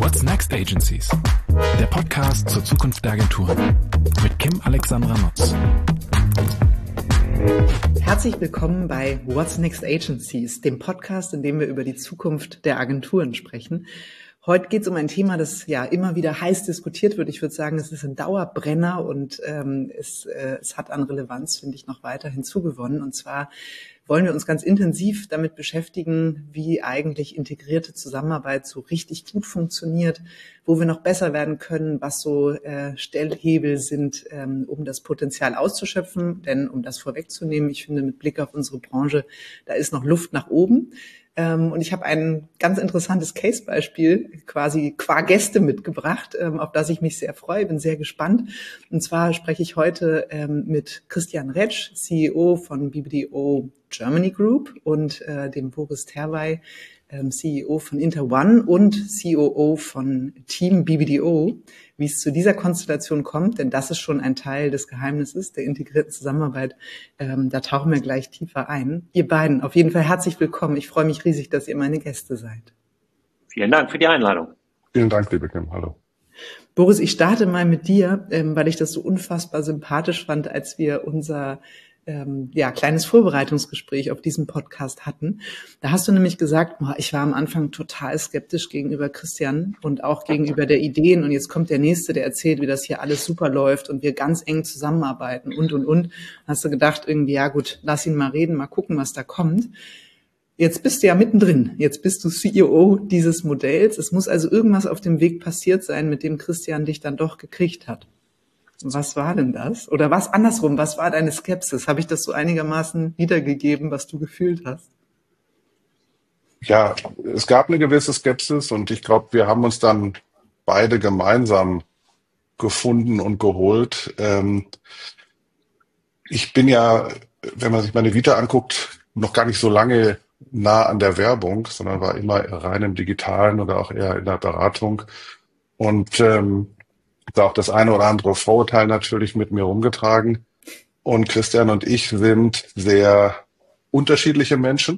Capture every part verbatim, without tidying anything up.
What's Next Agencies? Der Podcast zur Zukunft der Agenturen mit Kim Alexandra Nutz. Herzlich willkommen bei What's Next Agencies, dem Podcast, in dem wir über die Zukunft der Agenturen sprechen. Heute geht es um ein Thema, das ja immer wieder heiß diskutiert wird. Ich würde sagen, es ist ein Dauerbrenner und ähm, es, äh, es hat an Relevanz, finde ich, noch weiter hinzugewonnen. Und zwar wollen wir uns ganz intensiv damit beschäftigen, wie eigentlich integrierte Zusammenarbeit so richtig gut funktioniert, wo wir noch besser werden können, was so äh, Stellhebel sind, ähm, um das Potenzial auszuschöpfen. Denn um das vorwegzunehmen, ich finde, mit Blick auf unsere Branche, da ist noch Luft nach oben. Ähm, und ich habe ein ganz interessantes Case-Beispiel quasi qua Gäste mitgebracht, ähm, auf das ich mich sehr freue, bin sehr gespannt. Und zwar spreche ich heute ähm, mit Christian Retsch, C E O von B B D O Germany Group, und äh, dem Boris Terwey, ähm, C E O von Interone und C O O von Team B B D O, wie es zu dieser Konstellation kommt, denn das ist schon ein Teil des Geheimnisses der integrierten Zusammenarbeit. Ähm, da tauchen wir gleich tiefer ein. Ihr beiden, auf jeden Fall herzlich willkommen. Ich freue mich riesig, dass ihr meine Gäste seid. Vielen Dank für die Einladung. Vielen Dank, liebe Kim. Hallo. Boris, ich starte mal mit dir, ähm, weil ich das so unfassbar sympathisch fand, als wir unser ähm, ja kleines Vorbereitungsgespräch auf diesen Podcast hatten. Da hast du nämlich gesagt, boah, ich war am Anfang total skeptisch gegenüber Christian und auch gegenüber der Ideen. Und jetzt kommt der Nächste, der erzählt, wie das hier alles super läuft und wir ganz eng zusammenarbeiten und, und, und. Hast du gedacht, irgendwie, ja gut, lass ihn mal reden, mal gucken, was da kommt. Jetzt bist du ja mittendrin. Jetzt bist du C E O dieses Modells. Es muss also irgendwas auf dem Weg passiert sein, mit dem Christian dich dann doch gekriegt hat. Was war denn das? Oder was andersrum? Was war deine Skepsis? Habe ich das so einigermaßen wiedergegeben, was du gefühlt hast? Ja, es gab eine gewisse Skepsis und ich glaube, wir haben uns dann beide gemeinsam gefunden und geholt. Ähm, ich bin ja, wenn man sich meine Vita anguckt, noch gar nicht so lange nah an der Werbung, sondern war immer rein im Digitalen oder auch eher in der Beratung. Und ähm, da auch das eine oder andere Vorurteil natürlich mit mir rumgetragen. Und Christian und ich sind sehr unterschiedliche Menschen.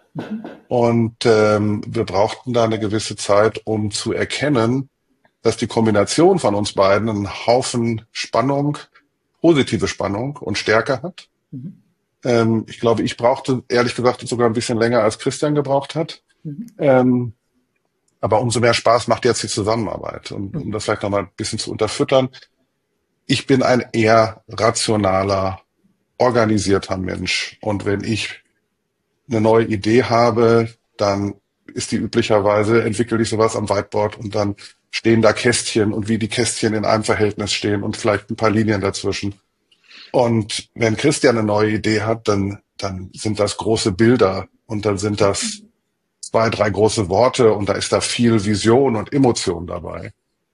Und ähm, wir brauchten da eine gewisse Zeit, um zu erkennen, dass die Kombination von uns beiden einen Haufen Spannung, positive Spannung und Stärke hat. Mhm. Ähm, ich glaube, ich brauchte, ehrlich gesagt, sogar ein bisschen länger, als Christian gebraucht hat. Mhm. Ähm, Aber umso mehr Spaß macht jetzt die Zusammenarbeit. Und um das vielleicht nochmal ein bisschen zu unterfüttern, ich bin ein eher rationaler, organisierter Mensch. Und wenn ich eine neue Idee habe, dann ist die üblicherweise, entwickle ich sowas am Whiteboard und dann stehen da Kästchen und wie die Kästchen in einem Verhältnis stehen und vielleicht ein paar Linien dazwischen. Und wenn Christian eine neue Idee hat, dann, dann sind das große Bilder und dann sind das zwei, drei große Worte und da ist da viel Vision und Emotion dabei.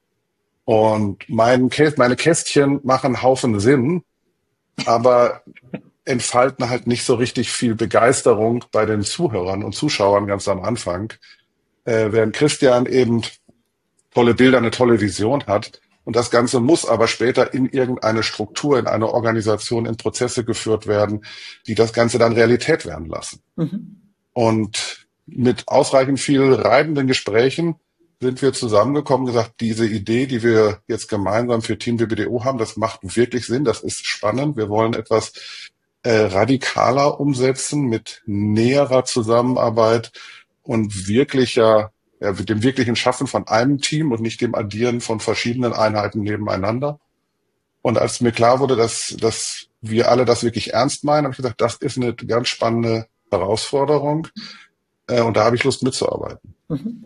Und mein Kä- meine Kästchen machen einen Haufen Sinn, aber entfalten halt nicht so richtig viel Begeisterung bei den Zuhörern und Zuschauern ganz am Anfang. Äh, während Christian eben tolle Bilder, eine tolle Vision hat. Und das Ganze muss aber später in irgendeine Struktur, in eine Organisation, in Prozesse geführt werden, die das Ganze dann Realität werden lassen. Mhm. Und mit ausreichend viel reibenden Gesprächen sind wir zusammengekommen, gesagt, diese Idee, die wir jetzt gemeinsam für Team B B D O haben, das macht wirklich Sinn, das ist spannend. Wir wollen etwas äh, radikaler umsetzen mit näherer Zusammenarbeit und wirklicher, ja, mit dem wirklichen Schaffen von einem Team und nicht dem Addieren von verschiedenen Einheiten nebeneinander. Und als mir klar wurde, dass, dass wir alle das wirklich ernst meinen, habe ich gesagt, das ist eine ganz spannende Herausforderung. Und da habe ich Lust mitzuarbeiten.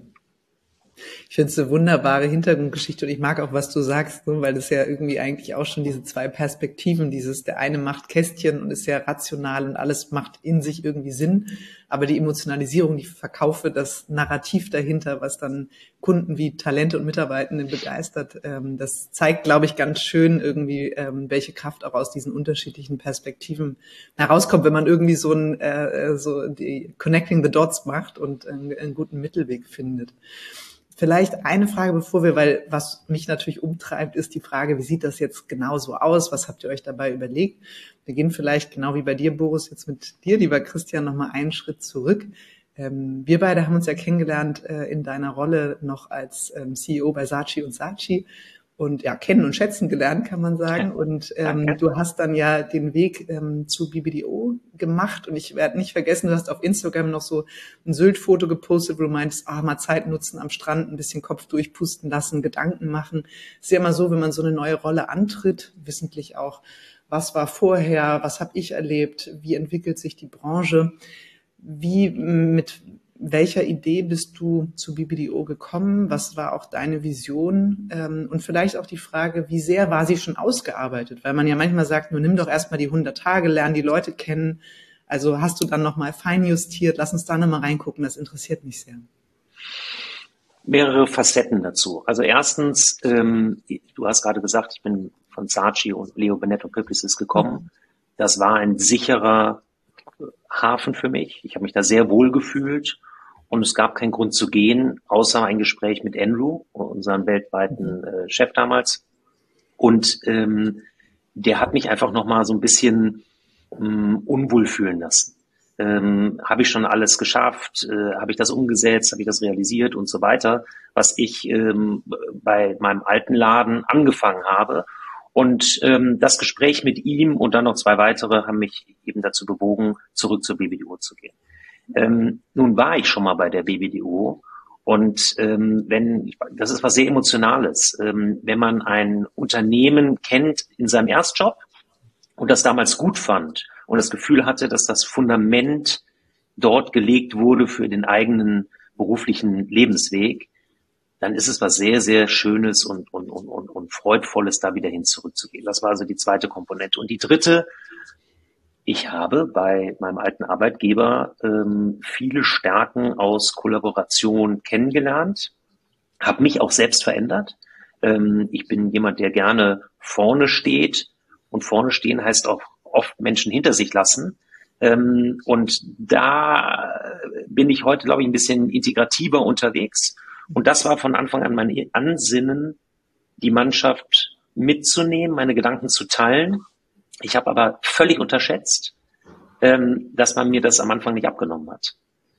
Ich finde es eine wunderbare Hintergrundgeschichte und ich mag auch, was du sagst, weil das ja irgendwie eigentlich auch schon diese zwei Perspektiven, dieses, der eine macht Kästchen und ist sehr rational und alles macht in sich irgendwie Sinn, aber die Emotionalisierung, die Verkaufe, das Narrativ dahinter, was dann Kunden wie Talente und Mitarbeitende begeistert, ähm, das zeigt, glaube ich, ganz schön irgendwie, ähm, welche Kraft auch aus diesen unterschiedlichen Perspektiven herauskommt, wenn man irgendwie so ein äh, so die Connecting the Dots macht und einen, einen guten Mittelweg findet. Vielleicht eine Frage, bevor wir, weil was mich natürlich umtreibt, ist die Frage, wie sieht das jetzt genau so aus? Was habt ihr euch dabei überlegt? Wir gehen vielleicht genau wie bei dir, Boris, jetzt mit dir, lieber Christian, nochmal einen Schritt zurück. Ähm, wir beide haben uns ja kennengelernt äh, in deiner Rolle noch als ähm, C E O bei Saatchi und Saatchi und ja, kennen und schätzen gelernt, kann man sagen. Und ähm, du hast dann ja den Weg ähm, zu B B D O gemacht und ich werde nicht vergessen, du hast auf Instagram noch so ein Sylt-Foto gepostet, wo du meintest, ah, mal Zeit nutzen am Strand, ein bisschen Kopf durchpusten lassen, Gedanken machen. Es ist ja immer so, wenn man so eine neue Rolle antritt, wissentlich auch, was war vorher, was habe ich erlebt, wie entwickelt sich die Branche, wie mit welcher Idee bist du zu B B D O gekommen? Was war auch deine Vision? Und vielleicht auch die Frage, wie sehr war sie schon ausgearbeitet? Weil man ja manchmal sagt, nur nimm doch erstmal die hundert Tage, lern die Leute kennen. Also hast du dann nochmal feinjustiert? Lass uns da nochmal reingucken, das interessiert mich sehr. Mehrere Facetten dazu. Also erstens, ähm, du hast gerade gesagt, ich bin von Saatchi und Leo Burnett und Publicis gekommen. Das war ein sicherer Hafen für mich. Ich habe mich da sehr wohl gefühlt und es gab keinen Grund zu gehen, außer ein Gespräch mit Andrew, unserem weltweiten äh, Chef damals. Und ähm, der hat mich einfach nochmal so ein bisschen ähm, unwohl fühlen lassen. Ähm, habe ich schon alles geschafft? Äh, habe ich das umgesetzt? Habe ich das realisiert und so weiter, was ich ähm, bei meinem alten Laden angefangen habe. Und ähm, das Gespräch mit ihm und dann noch zwei weitere haben mich eben dazu bewogen, zurück zur B B D O zu gehen. Ähm, nun war ich schon mal bei der B B D O und ähm, wenn das ist was sehr Emotionales, ähm, wenn man ein Unternehmen kennt in seinem Erstjob und das damals gut fand und das Gefühl hatte, dass das Fundament dort gelegt wurde für den eigenen beruflichen Lebensweg, dann ist es was sehr, sehr Schönes und, und, und, und, und Freudvolles, da wieder hin zurückzugehen. Das war also die zweite Komponente. Und die dritte, ich habe bei meinem alten Arbeitgeber ähm, viele Stärken aus Kollaboration kennengelernt, habe mich auch selbst verändert. Ähm, ich bin jemand, der gerne vorne steht und vorne stehen heißt auch oft Menschen hinter sich lassen. Ähm, und da bin ich heute, glaube ich, ein bisschen integrativer unterwegs. Und das war von Anfang an mein Ansinnen, die Mannschaft mitzunehmen, meine Gedanken zu teilen. Ich habe aber völlig unterschätzt, ähm, dass man mir das am Anfang nicht abgenommen hat.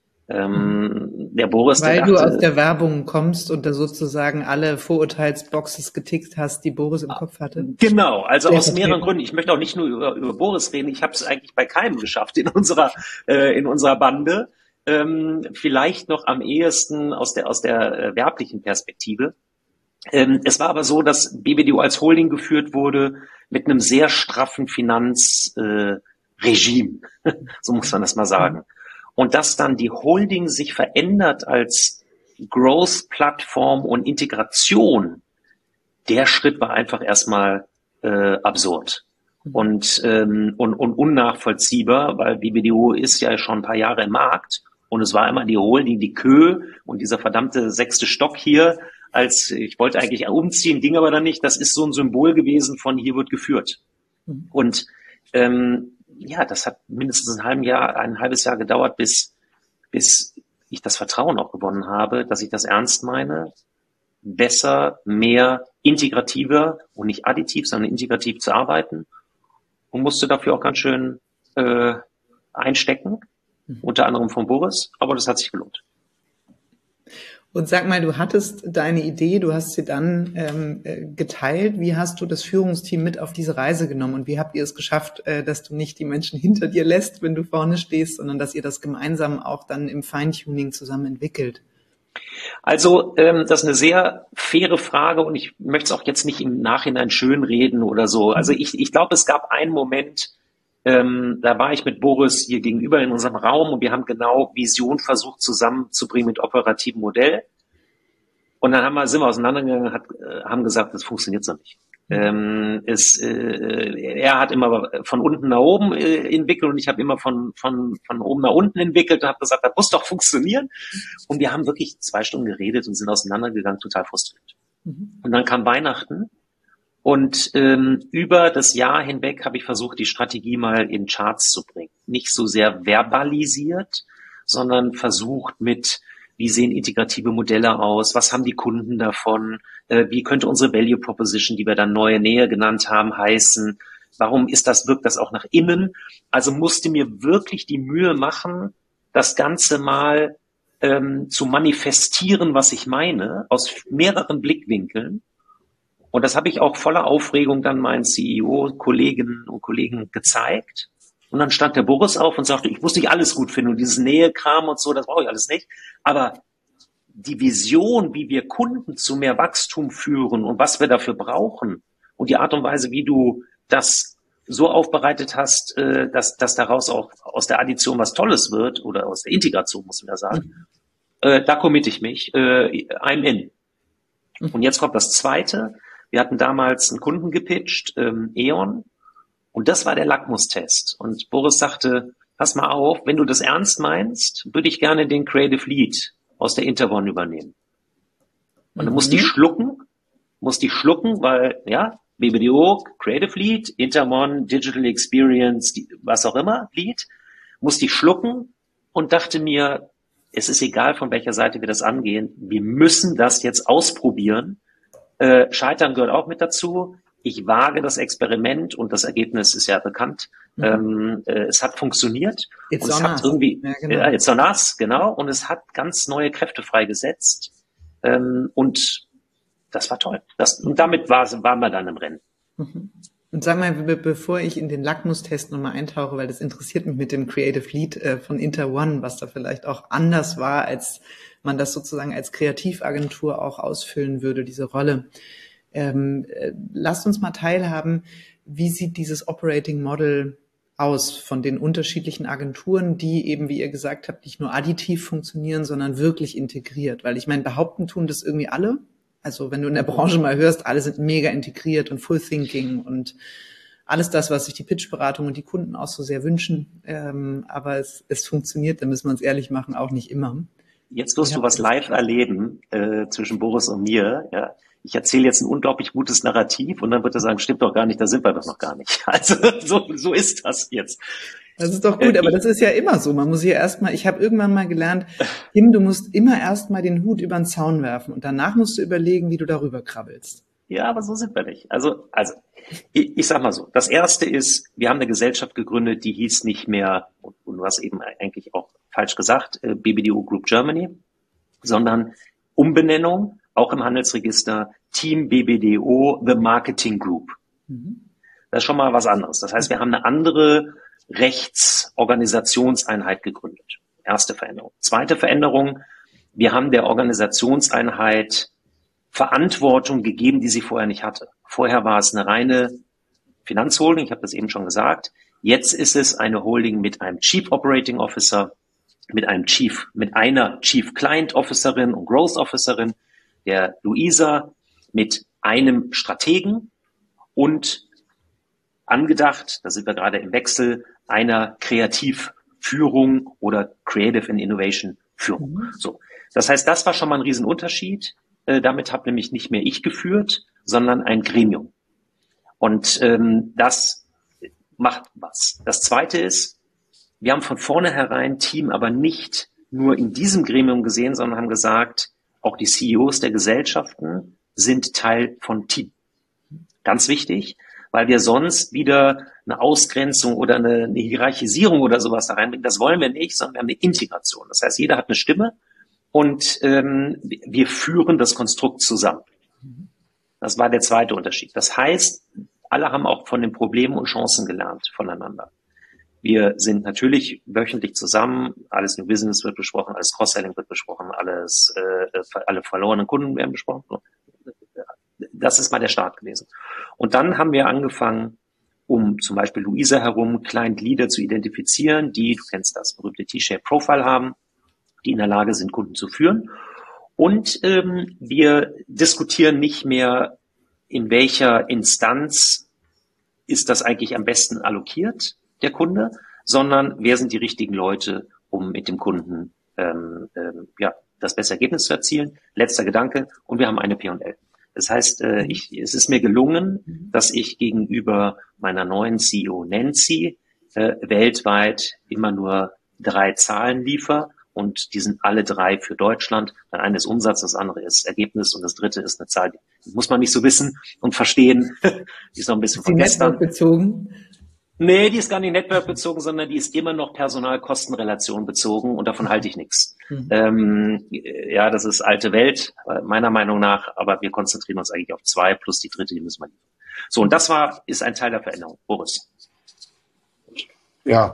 Ähm, der Boris, Weil der dachte, du aus der Werbung kommst und da sozusagen alle Vorurteilsboxes getickt hast, die Boris im Kopf hatte. Genau, also aus mehreren Gründen. Ich möchte auch nicht nur über, über Boris reden. Ich habe es eigentlich bei keinem geschafft in unserer äh, in unserer Bande. Ähm, vielleicht noch am ehesten aus der aus der äh, werblichen Perspektive. Ähm, es war aber so, dass B B D O als Holding geführt wurde mit einem sehr straffen Finanzregime, äh, so muss man das mal sagen. Und dass dann die Holding sich verändert als Growth-Plattform und Integration, der Schritt war einfach erstmal äh, absurd. Und, ähm, und, und unnachvollziehbar, weil B B D O ist ja schon ein paar Jahre im Markt. Und es war immer die Holding, die Kö und dieser verdammte sechste Stock hier, als ich wollte eigentlich umziehen, ging aber dann nicht. Das ist so ein Symbol gewesen von hier wird geführt. Und ähm, ja, das hat mindestens ein halbes Jahr, ein halbes Jahr gedauert, bis bis ich das Vertrauen auch gewonnen habe, dass ich das ernst meine, besser, mehr, integrativer und nicht additiv, sondern integrativ zu arbeiten und musste dafür auch ganz schön äh, einstecken. Unter anderem von Boris, aber das hat sich gelohnt. Und sag mal, du hattest deine Idee, du hast sie dann ähm, geteilt. Wie hast du das Führungsteam mit auf diese Reise genommen und wie habt ihr es geschafft, äh, dass du nicht die Menschen hinter dir lässt, wenn du vorne stehst, sondern dass ihr das gemeinsam auch dann im Feintuning zusammen entwickelt? Also ähm, das ist eine sehr faire Frage und ich möchte es auch jetzt nicht im Nachhinein schönreden oder so. Also ich, ich glaube, es gab einen Moment, Ähm, da war ich mit Boris hier gegenüber in unserem Raum und wir haben genau Vision versucht zusammenzubringen mit operativen Modell. Und dann haben wir, sind wir auseinandergegangen und hat, äh, haben gesagt, das funktioniert so nicht. Ähm, es, äh, er hat immer von unten nach oben äh, entwickelt und ich habe immer von, von, von oben nach unten entwickelt und habe gesagt, das muss doch funktionieren. Und wir haben wirklich zwei Stunden geredet und sind auseinandergegangen, total frustriert. Mhm. Und dann kam Weihnachten. Und ähm, über das Jahr hinweg habe ich versucht, die Strategie mal in Charts zu bringen. Nicht so sehr verbalisiert, sondern versucht mit, wie sehen integrative Modelle aus, was haben die Kunden davon, äh, wie könnte unsere Value Proposition, die wir dann neue Nähe genannt haben, heißen, warum ist das, wirkt das auch nach innen? Also musste mir wirklich die Mühe machen, das Ganze mal ähm, zu manifestieren, was ich meine, aus mehreren Blickwinkeln. Und das habe ich auch voller Aufregung dann meinen C E O-Kolleginnen und Kollegen gezeigt. Und dann stand der Boris auf und sagte, ich muss nicht alles gut finden und dieses Nähekram und so, das brauche ich alles nicht. Aber die Vision, wie wir Kunden zu mehr Wachstum führen und was wir dafür brauchen und die Art und Weise, wie du das so aufbereitet hast, äh, dass, dass daraus auch aus der Addition was Tolles wird oder aus der Integration, muss man ja sagen, mhm. äh, da committe ich mich, äh, I'm in. Mhm. Und jetzt kommt das Zweite. Wir hatten damals einen Kunden gepitcht, ähm, E.ON, und das war der Lackmustest. Und Boris sagte, pass mal auf, wenn du das ernst meinst, würde ich gerne den Creative Lead aus der Interone übernehmen. Und dann mhm. musste ich schlucken, musste ich schlucken, weil, ja, B B D O, Creative Lead, Interone, Digital Experience, die, was auch immer, Lead, musste ich schlucken und dachte mir, es ist egal, von welcher Seite wir das angehen, wir müssen das jetzt ausprobieren. Äh, Scheitern gehört auch mit dazu. Ich wage das Experiment und das Ergebnis ist ja bekannt. Mhm. Ähm, äh, es hat funktioniert. It's und es hat us. irgendwie, ja, genau. äh, it's on us, genau. Und es hat ganz neue Kräfte freigesetzt. Ähm, und das war toll. Das, und damit war, waren wir dann im Rennen. Mhm. Und sag mal, be- bevor ich in den Lackmustest nochmal eintauche, weil das interessiert mich mit dem Creative Lead äh, von Interone, was da vielleicht auch anders war, als man das sozusagen als Kreativagentur auch ausfüllen würde, diese Rolle. Ähm, äh, lasst uns mal teilhaben, wie sieht dieses Operating Model aus von den unterschiedlichen Agenturen, die eben, wie ihr gesagt habt, nicht nur additiv funktionieren, sondern wirklich integriert. Weil ich meine, behaupten tun das irgendwie alle. Also wenn du in der Branche mal hörst, alle sind mega integriert und Full Thinking und alles das, was sich die Pitchberatung und die Kunden auch so sehr wünschen. Ähm, aber es, es funktioniert, da müssen wir uns ehrlich machen, auch nicht immer. Jetzt wirst Ja, du was live erleben äh, zwischen Boris und mir. Ja, ich erzähle jetzt ein unglaublich gutes Narrativ und dann wird er sagen, stimmt doch gar nicht, da sind wir doch noch gar nicht. Also so, so ist das jetzt. Das ist doch gut, aber das ist ja immer so. Man muss ja erstmal, ich habe irgendwann mal gelernt, Kim, du musst immer erstmal den Hut über den Zaun werfen und danach musst du überlegen, wie du darüber krabbelst. Ja, aber so sind wir nicht. Also, also ich, ich sag mal so, das Erste ist, wir haben eine Gesellschaft gegründet, die hieß nicht mehr, und, und du hast eben eigentlich auch falsch gesagt, äh, B B D O Group Germany, sondern Umbenennung, auch im Handelsregister, Team B B D O, The Marketing Group. Mhm. Das ist schon mal was anderes. Das heißt, wir haben eine andere Rechtsorganisationseinheit gegründet. Erste Veränderung. Zweite Veränderung, wir haben der Organisationseinheit Verantwortung gegeben, die sie vorher nicht hatte. Vorher war es eine reine Finanzholding, ich habe das eben schon gesagt. Jetzt ist es eine Holding mit einem Chief Operating Officer, mit einem Chief, mit einer Chief Client Officerin und Growth Officerin, der Luisa, mit einem Strategen und angedacht, da sind wir gerade im Wechsel, einer Kreativführung oder Creative and Innovation Führung. Mhm. So. Das heißt, das war schon mal ein Riesenunterschied. Äh, damit habe nämlich nicht mehr ich geführt, sondern ein Gremium. Und ähm, das macht was. Das Zweite ist, wir haben von vornherein Team aber nicht nur in diesem Gremium gesehen, sondern haben gesagt, auch die C E Os der Gesellschaften sind Teil von Team. Ganz wichtig, weil wir sonst wieder eine Ausgrenzung oder eine, eine Hierarchisierung oder sowas da reinbringen. Das wollen wir nicht, sondern wir haben eine Integration. Das heißt, jeder hat eine Stimme und ähm, wir führen das Konstrukt zusammen. Das war der zweite Unterschied. Das heißt, alle haben auch von den Problemen und Chancen gelernt voneinander. Wir sind natürlich wöchentlich zusammen, alles New Business wird besprochen, alles Cross-Selling wird besprochen, alles, äh, alle verlorenen Kunden werden besprochen. Das ist mal der Start gewesen. Und dann haben wir angefangen, um zum Beispiel Luisa herum Client Leader zu identifizieren, die, du kennst das, berühmte T-Shape Profile haben, die in der Lage sind, Kunden zu führen. Und ähm, wir diskutieren nicht mehr, in welcher Instanz ist das eigentlich am besten allokiert, der Kunde, sondern wer sind die richtigen Leute, um mit dem Kunden ähm, ähm, ja, das beste Ergebnis zu erzielen. Letzter Gedanke, und wir haben eine P und L. Das heißt, äh, ich, es ist mir gelungen, dass ich gegenüber meiner neuen C E O Nancy äh, weltweit immer nur drei Zahlen liefere und die sind alle drei für Deutschland. Das eine ist Umsatz, das andere ist Ergebnis und das dritte ist eine Zahl, die muss man nicht so wissen und verstehen. Die ist noch ein bisschen von gestern. Bezogen? Nee, die ist gar nicht network-bezogen, sondern die ist immer noch Personalkostenrelation bezogen und davon halte ich nichts. Mhm. Ähm, ja, das ist alte Welt, meiner Meinung nach, aber wir konzentrieren uns eigentlich auf zwei plus die dritte, die müssen wir liefern. So, und das war, ist ein Teil der Veränderung. Boris. Ja,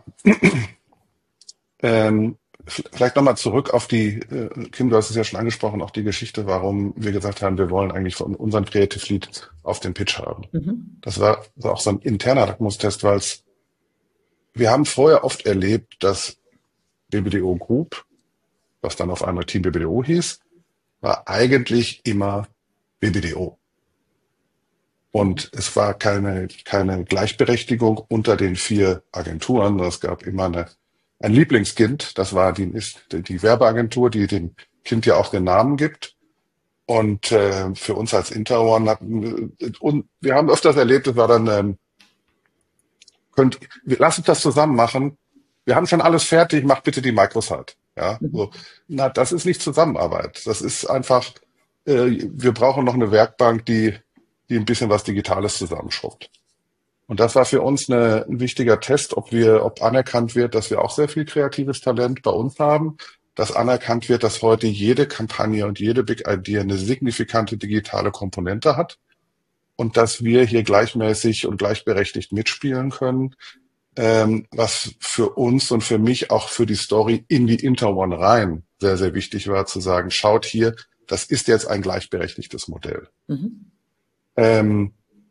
ähm, vielleicht nochmal zurück auf die, äh, Kim, du hast es ja schon angesprochen, auch die Geschichte, warum wir gesagt haben, wir wollen eigentlich von unseren Creative Lead auf den Pitch haben. Mhm. Das war, war auch so ein interner Lackmustest, weil es, wir haben vorher oft erlebt, dass B B D O Group, was dann auf einmal Team B B D O hieß, war eigentlich immer B B D O. Und es war keine, keine Gleichberechtigung unter den vier Agenturen. Es gab immer eine, ein Lieblingskind. Das war die, die Werbeagentur, die dem Kind ja auch den Namen gibt. Und äh, für uns als Interone hatten, und wir haben öfters erlebt, es war dann, ähm, könnt, lass uns das zusammen machen. Wir haben schon alles fertig, mach bitte die Microsite. Ja, so. Na, das ist nicht Zusammenarbeit. Das ist einfach, äh, wir brauchen noch eine Werkbank, die die ein bisschen was Digitales zusammenschrubbt. Und das war für uns eine, ein wichtiger Test, ob wir, ob anerkannt wird, dass wir auch sehr viel kreatives Talent bei uns haben, dass anerkannt wird, dass heute jede Kampagne und jede Big Idea eine signifikante digitale Komponente hat und dass wir hier gleichmäßig und gleichberechtigt mitspielen können, ähm, was für uns und für mich auch für die Story in die Interone rein sehr, sehr wichtig war, zu sagen, schaut hier, das ist jetzt ein gleichberechtigtes Modell. Mhm. Ähm,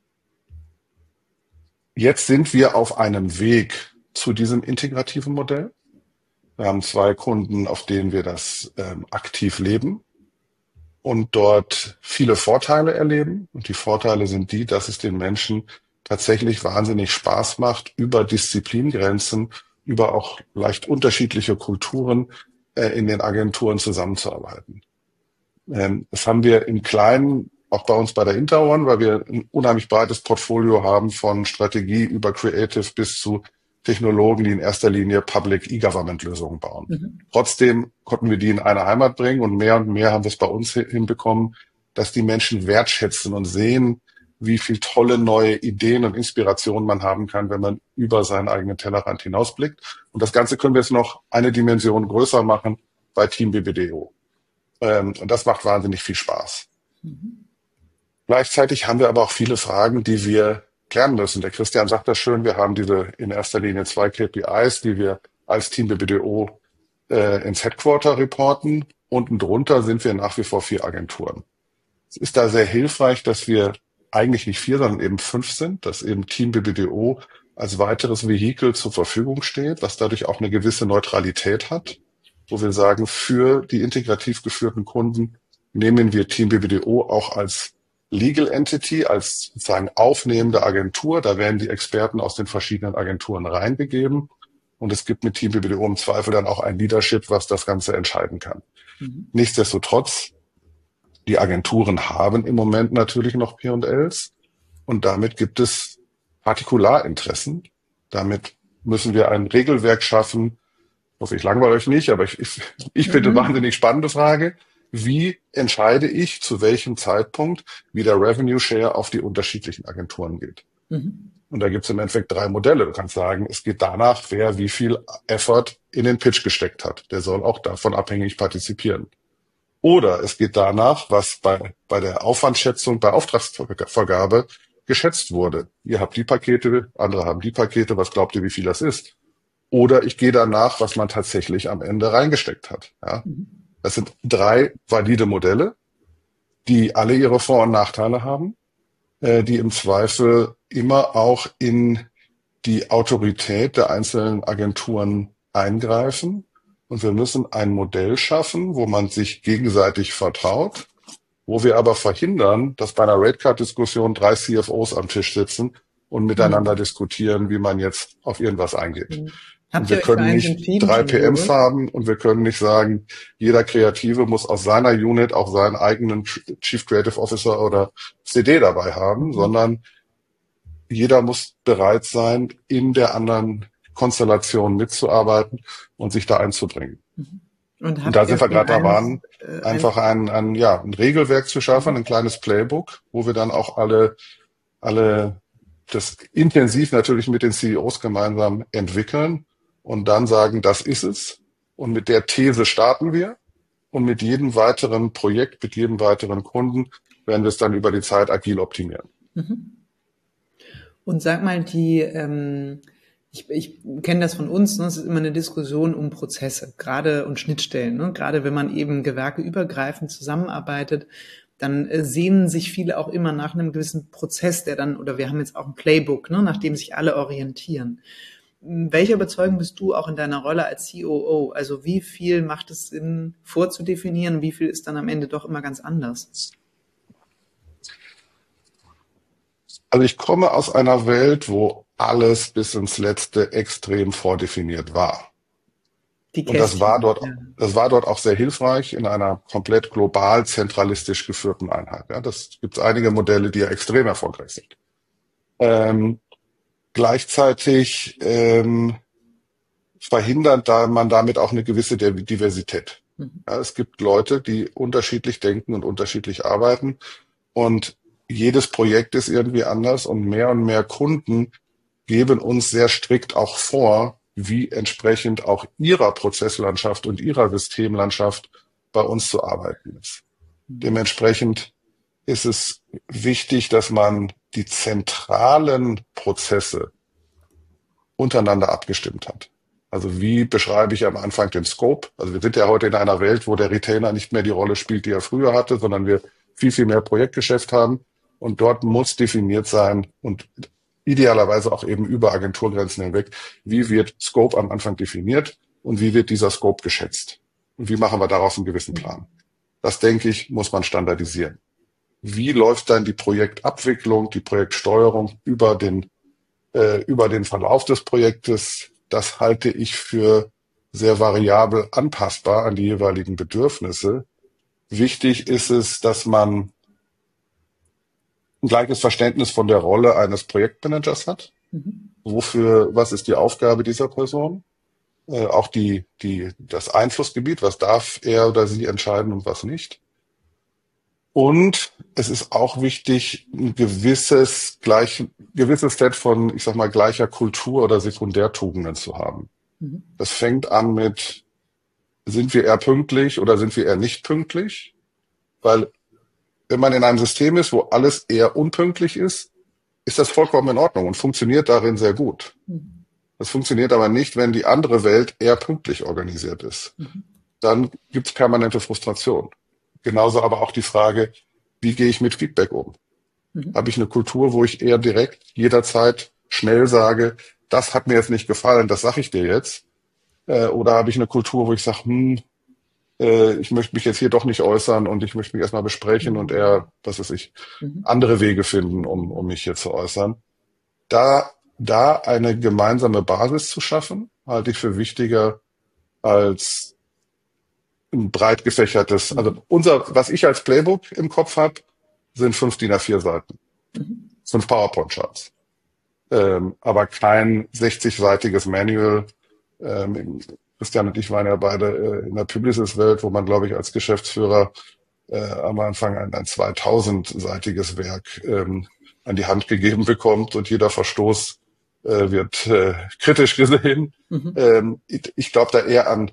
jetzt sind wir auf einem Weg zu diesem integrativen Modell. Wir haben zwei Kunden, auf denen wir das ähm, aktiv leben und dort viele Vorteile erleben. Und die Vorteile sind die, dass es den Menschen tatsächlich wahnsinnig Spaß macht, über Disziplingrenzen, über auch leicht unterschiedliche Kulturen äh, in den Agenturen zusammenzuarbeiten. Ähm, das haben wir im Kleinen auch bei uns bei der Interone, weil wir ein unheimlich breites Portfolio haben von Strategie über Creative bis zu Technologen, die in erster Linie Public E-Government-Lösungen bauen. Mhm. Trotzdem konnten wir die in eine Heimat bringen und mehr und mehr haben wir es bei uns hinbekommen, dass die Menschen wertschätzen und sehen, wie viel tolle neue Ideen und Inspirationen man haben kann, wenn man über seinen eigenen Tellerrand hinausblickt. Und das Ganze können wir jetzt noch eine Dimension größer machen bei Team B B D O. Ähm, und das macht wahnsinnig viel Spaß. Mhm. Gleichzeitig haben wir aber auch viele Fragen, die wir klären müssen. Der Christian sagt das schön, wir haben diese in erster Linie zwei K P Is, die wir als Team B B D O äh, ins Headquarter reporten. Unten drunter sind wir nach wie vor vier Agenturen. Es ist da sehr hilfreich, dass wir eigentlich nicht vier, sondern eben fünf sind, dass eben Team B B D O als weiteres Vehikel zur Verfügung steht, was dadurch auch eine gewisse Neutralität hat, wo wir sagen, für die integrativ geführten Kunden nehmen wir Team B B D O auch als Legal Entity, als sozusagen aufnehmende Agentur. Da werden die Experten aus den verschiedenen Agenturen reingegeben. Und es gibt mit Team B B D O im Zweifel dann auch ein Leadership, was das Ganze entscheiden kann. Mhm. Nichtsdestotrotz, die Agenturen haben im Moment natürlich noch P und Ls. Und damit gibt es Partikularinteressen. Damit müssen wir ein Regelwerk schaffen. Ich hoffe, ich langweile euch nicht, aber ich, ich, ich finde mhm. eine wahnsinnig spannende Frage. Wie entscheide ich, zu welchem Zeitpunkt, wie der Revenue Share auf die unterschiedlichen Agenturen geht? Mhm. Und da gibt es im Endeffekt drei Modelle. Du kannst sagen, es geht danach, wer wie viel Effort in den Pitch gesteckt hat. Der soll auch davon abhängig partizipieren. Oder es geht danach, was bei, bei der Aufwandschätzung, bei Auftragsvergabe geschätzt wurde. Ihr habt die Pakete, andere haben die Pakete. Was glaubt ihr, wie viel das ist? Oder ich gehe danach, was man tatsächlich am Ende reingesteckt hat. Ja? Mhm. Das sind drei valide Modelle, die alle ihre Vor- und Nachteile haben, äh, die im Zweifel immer auch in die Autorität der einzelnen Agenturen eingreifen. Und wir müssen ein Modell schaffen, wo man sich gegenseitig vertraut, wo wir aber verhindern, dass bei einer Ratecard-Diskussion drei C F Os am Tisch sitzen und miteinander mhm. diskutieren, wie man jetzt auf irgendwas eingeht. Mhm. Und wir können nicht drei P Ms haben und wir können nicht sagen, jeder Kreative muss aus seiner Unit auch seinen eigenen Chief Creative Officer oder C D dabei haben, mhm. sondern jeder muss bereit sein, in der anderen Konstellation mitzuarbeiten und sich da einzubringen. Mhm. Und, und da sind wir gerade dabei, äh, einfach ein, ein, ja, ein Regelwerk zu schaffen, ein kleines Playbook, wo wir dann auch alle, alle das intensiv natürlich mit den C E Os gemeinsam entwickeln und dann sagen, das ist es. Und mit der These starten wir. Und mit jedem weiteren Projekt, mit jedem weiteren Kunden werden wir es dann über die Zeit agil optimieren. Und sag mal, die, ähm, ich, ich kenne das von uns, ne, es ist immer eine Diskussion um Prozesse, gerade und Schnittstellen. Ne? Gerade wenn man eben gewerkeübergreifend zusammenarbeitet, dann äh, sehnen sich viele auch immer nach einem gewissen Prozess, der dann, oder wir haben jetzt auch ein Playbook, ne, nach dem sich alle orientieren. Welcher Überzeugung bist du auch in deiner Rolle als C O O? Also wie viel macht es Sinn vorzudefinieren, wie viel ist dann am Ende doch immer ganz anders? Also ich komme aus einer Welt, wo alles bis ins Letzte extrem vordefiniert war. Die Und das war dort, ja. das war dort auch sehr hilfreich in einer komplett global zentralistisch geführten Einheit. Ja, das gibt einige Modelle, die ja extrem erfolgreich sind. Ähm, Gleichzeitig ähm, verhindert da man damit auch eine gewisse Diversität. Ja, es gibt Leute, die unterschiedlich denken und unterschiedlich arbeiten und jedes Projekt ist irgendwie anders und mehr und mehr Kunden geben uns sehr strikt auch vor, wie entsprechend auch ihrer Prozesslandschaft und ihrer Systemlandschaft bei uns zu arbeiten ist. Dementsprechend ist es wichtig, dass man die zentralen Prozesse untereinander abgestimmt hat. Also wie beschreibe ich am Anfang den Scope? Also wir sind ja heute in einer Welt, wo der Retainer nicht mehr die Rolle spielt, die er früher hatte, sondern wir viel, viel mehr Projektgeschäft haben. Und dort muss definiert sein und idealerweise auch eben über Agenturgrenzen hinweg, wie wird Scope am Anfang definiert und wie wird dieser Scope geschätzt? Und wie machen wir daraus einen gewissen Plan? Das, denke ich, muss man standardisieren. Wie läuft dann die Projektabwicklung, die Projektsteuerung über den, äh, über den Verlauf des Projektes? Das halte ich für sehr variabel anpassbar an die jeweiligen Bedürfnisse. Wichtig ist es, dass man ein gleiches Verständnis von der Rolle eines Projektmanagers hat. Mhm. Wofür, was ist die Aufgabe dieser Person? Äh, auch die, die, das Einflussgebiet, was darf er oder sie entscheiden und was nicht. Und es ist auch wichtig, ein gewisses, gleich, gewisses Set von, ich sag mal, gleicher Kultur oder Sekundärtugenden zu haben. Mhm. Das fängt an mit, sind wir eher pünktlich oder sind wir eher nicht pünktlich? Weil, wenn man in einem System ist, wo alles eher unpünktlich ist, ist das vollkommen in Ordnung und funktioniert darin sehr gut. Mhm. Das funktioniert aber nicht, wenn die andere Welt eher pünktlich organisiert ist. Mhm. Dann gibt es permanente Frustration. Genauso aber auch die Frage, wie gehe ich mit Feedback um? Mhm. Habe ich eine Kultur, wo ich eher direkt jederzeit schnell sage, das hat mir jetzt nicht gefallen, das sage ich dir jetzt? Äh, oder habe ich eine Kultur, wo ich sage, hm, äh, ich möchte mich jetzt hier doch nicht äußern und ich möchte mich erstmal besprechen mhm. und eher, was weiß ich, mhm. andere Wege finden, um, um mich hier zu äußern. Da, da eine gemeinsame Basis zu schaffen, halte ich für wichtiger als ein breit gefächertes, also unser, was ich als Playbook im Kopf habe, sind fünf D I N A vier Seiten, mhm. fünf PowerPoint-Charts, ähm, aber kein sechzig-seitiges Manual. Ähm, Christian und ich waren ja beide äh, in der Publicis-Welt, wo man, glaube ich, als Geschäftsführer äh, am Anfang ein, ein zweitausend-seitiges Werk ähm, an die Hand gegeben bekommt und jeder Verstoß äh, wird äh, kritisch gesehen. Mhm. Ähm, ich ich glaube da eher an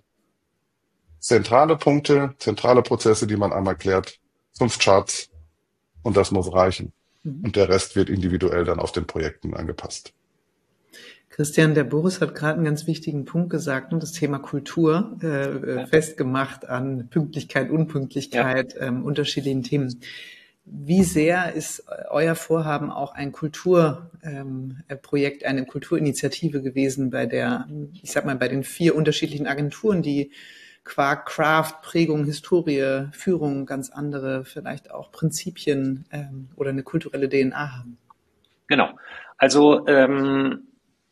zentrale Punkte, zentrale Prozesse, die man einmal klärt, fünf Charts und das muss reichen. Mhm. Und der Rest wird individuell dann auf den Projekten angepasst. Christian, der Boris hat gerade einen ganz wichtigen Punkt gesagt, das Thema Kultur, äh, festgemacht an Pünktlichkeit, Unpünktlichkeit, ja. ähm, unterschiedlichen Themen. Wie sehr ist euer Vorhaben auch ein Kulturprojekt, ähm, eine Kulturinitiative gewesen bei der, ich sag mal, bei den vier unterschiedlichen Agenturen, die qua Craft, Prägung, Historie, Führung ganz andere, vielleicht auch Prinzipien ähm, oder eine kulturelle D N A haben? Genau. Also ähm,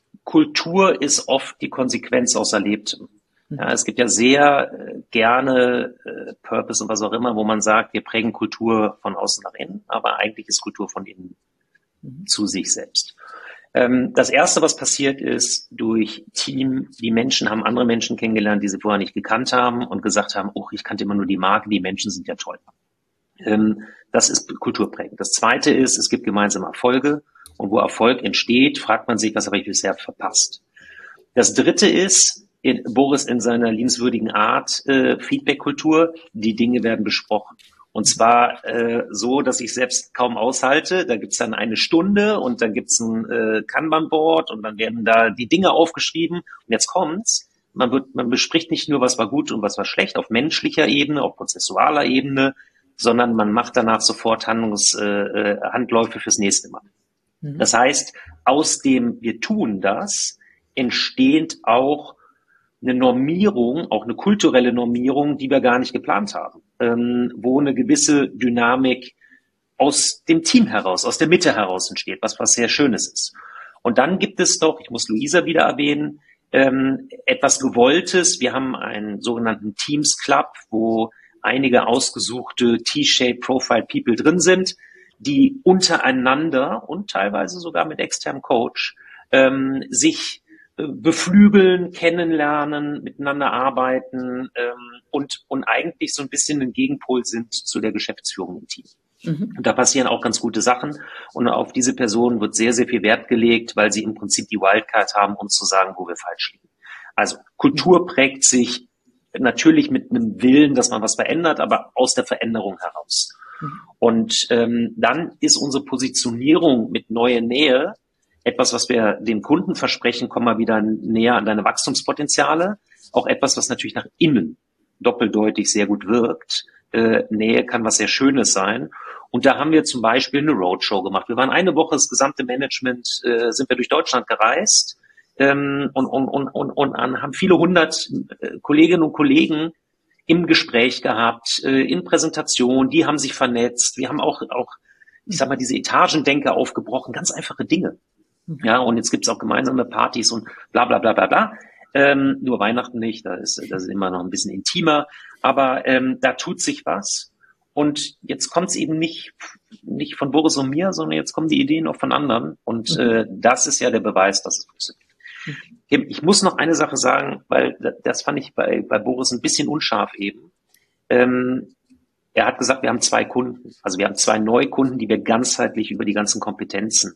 Kultur ist oft die Konsequenz aus Erlebtem. Ja, es gibt ja sehr äh, gerne äh, Purpose und was auch immer, wo man sagt, wir prägen Kultur von außen nach innen, aber eigentlich ist Kultur von innen mhm. zu sich selbst. Ähm, das Erste, was passiert ist, durch Team, die Menschen haben andere Menschen kennengelernt, die sie vorher nicht gekannt haben und gesagt haben, oh, ich kannte immer nur die Marke, die Menschen sind ja toll. Ähm, das ist kulturprägend. Das Zweite ist, es gibt gemeinsame Erfolge Und wo Erfolg entsteht, fragt man sich, was habe ich bisher verpasst. Das Dritte ist, in, Boris in seiner liebenswürdigen Art, äh, Feedback-Kultur, die Dinge werden besprochen. Und zwar äh, so, dass ich selbst kaum aushalte. Da gibt's dann eine Stunde und dann gibt's ein äh, Kanban-Board und dann werden da die Dinge aufgeschrieben. Und jetzt kommt's. Man wird, man bespricht nicht nur, was war gut und was war schlecht auf menschlicher Ebene, auf prozessualer Ebene, sondern man macht danach sofort Handlungs, äh, Handläufe fürs nächste Mal. Mhm. Das heißt, aus dem wir tun das, entsteht auch eine Normierung, auch eine kulturelle Normierung, die wir gar nicht geplant haben, ähm, wo eine gewisse Dynamik aus dem Team heraus, aus der Mitte heraus entsteht, was was sehr Schönes ist. Und dann gibt es doch, ich muss Luisa wieder erwähnen, ähm, etwas Gewolltes. Wir haben einen sogenannten Teams Club, wo einige ausgesuchte T-Shaped Profile People drin sind, die untereinander und teilweise sogar mit externem Coach ähm, sich beflügeln, kennenlernen, miteinander arbeiten ähm, und und eigentlich so ein bisschen ein Gegenpol sind zu der Geschäftsführung im Team. Mhm. Und da passieren auch ganz gute Sachen und auf diese Personen wird sehr, sehr viel Wert gelegt, weil sie im Prinzip die Wildcard haben, um zu sagen, wo wir falsch liegen. Also Kultur prägt sich natürlich mit einem Willen, dass man was verändert, aber aus der Veränderung heraus. Mhm. Und ähm, dann ist unsere Positionierung mit Neue Nähe etwas, was wir dem Kunden versprechen, komm mal wieder näher an deine Wachstumspotenziale. Auch etwas, was natürlich nach innen doppeldeutig sehr gut wirkt. Äh, Nähe kann was sehr Schönes sein. Und da haben wir zum Beispiel eine Roadshow gemacht. Wir waren eine Woche, das gesamte Management, äh, sind wir durch Deutschland gereist ähm, und, und, und, und, und haben viele hundert äh, Kolleginnen und Kollegen im Gespräch gehabt, äh, in Präsentation. Die haben sich vernetzt. Wir haben auch, auch, ich sag mal, diese Etagendenker aufgebrochen. Ganz einfache Dinge. Ja, und jetzt gibt's auch gemeinsame Partys und bla bla bla bla bla. Ähm, nur Weihnachten nicht, da ist das ist immer noch ein bisschen intimer, aber ähm, da tut sich was. Und jetzt kommt's eben nicht nicht von Boris und mir, sondern jetzt kommen die Ideen auch von anderen. Und mhm. äh, das ist ja der Beweis, dass es funktioniert. Ich muss noch eine Sache sagen, weil das fand ich bei, bei Boris ein bisschen unscharf eben. Ähm, er hat gesagt, wir haben zwei Kunden, also wir haben zwei Neukunden, die wir ganzheitlich über die ganzen Kompetenzen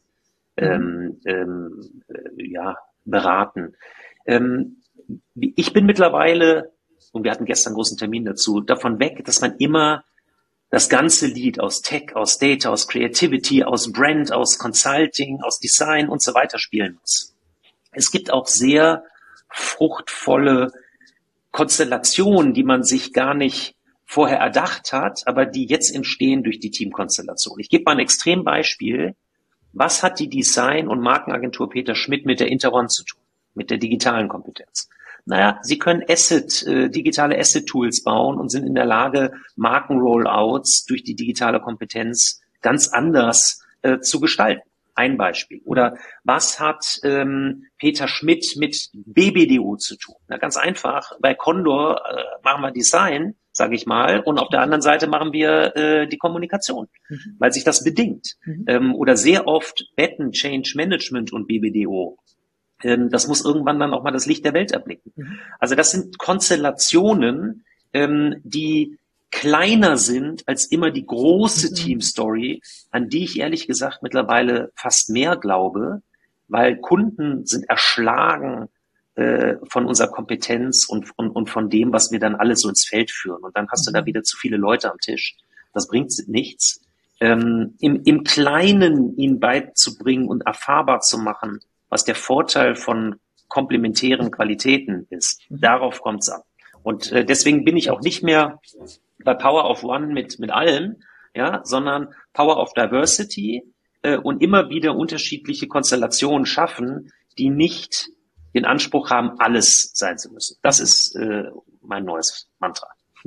Ähm, ähm, äh, ja, beraten. Ähm, ich bin mittlerweile, und wir hatten gestern einen großen Termin dazu, davon weg, dass man immer das ganze Lied aus Tech, aus Data, aus Creativity, aus Brand, aus Consulting, aus Design und so weiter spielen muss. Es gibt auch sehr fruchtvolle Konstellationen, die man sich gar nicht vorher erdacht hat, aber die jetzt entstehen durch die Teamkonstellation. Ich gebe mal ein Extrembeispiel. Was hat die Design- und Markenagentur Peter Schmidt mit der Interone zu tun, mit der digitalen Kompetenz? Naja, sie können Asset, äh, digitale Asset-Tools bauen und sind in der Lage, Marken-Rollouts durch die digitale Kompetenz ganz anders äh, zu gestalten. Ein Beispiel. Oder was hat ähm, Peter Schmidt mit B B D O zu tun? Na, ganz einfach, bei Condor äh, machen wir Design, sage ich mal, und auf der anderen Seite machen wir äh, die Kommunikation, mhm. weil sich das bedingt. Mhm. Ähm, oder sehr oft Betten, Change Management und B B D O. Ähm, das muss irgendwann dann auch mal das Licht der Welt erblicken. Mhm. Also das sind Konstellationen, ähm, die kleiner sind als immer die große mhm. Teamstory, an die ich ehrlich gesagt mittlerweile fast mehr glaube, weil Kunden sind erschlagen äh, von unserer Kompetenz und, und, und von dem, was wir dann alles so ins Feld führen. Und dann hast mhm. du da wieder zu viele Leute am Tisch. Das bringt nichts. Ähm, im, im Kleinen ihnen beizubringen und erfahrbar zu machen, was der Vorteil von komplementären Qualitäten ist. Mhm. Darauf kommt es an. Und äh, deswegen bin ich auch nicht mehr bei Power of One mit mit allem, ja, sondern Power of Diversity äh, und immer wieder unterschiedliche Konstellationen schaffen, die nicht den Anspruch haben, alles sein zu müssen. Das ist äh, mein neues Mantra.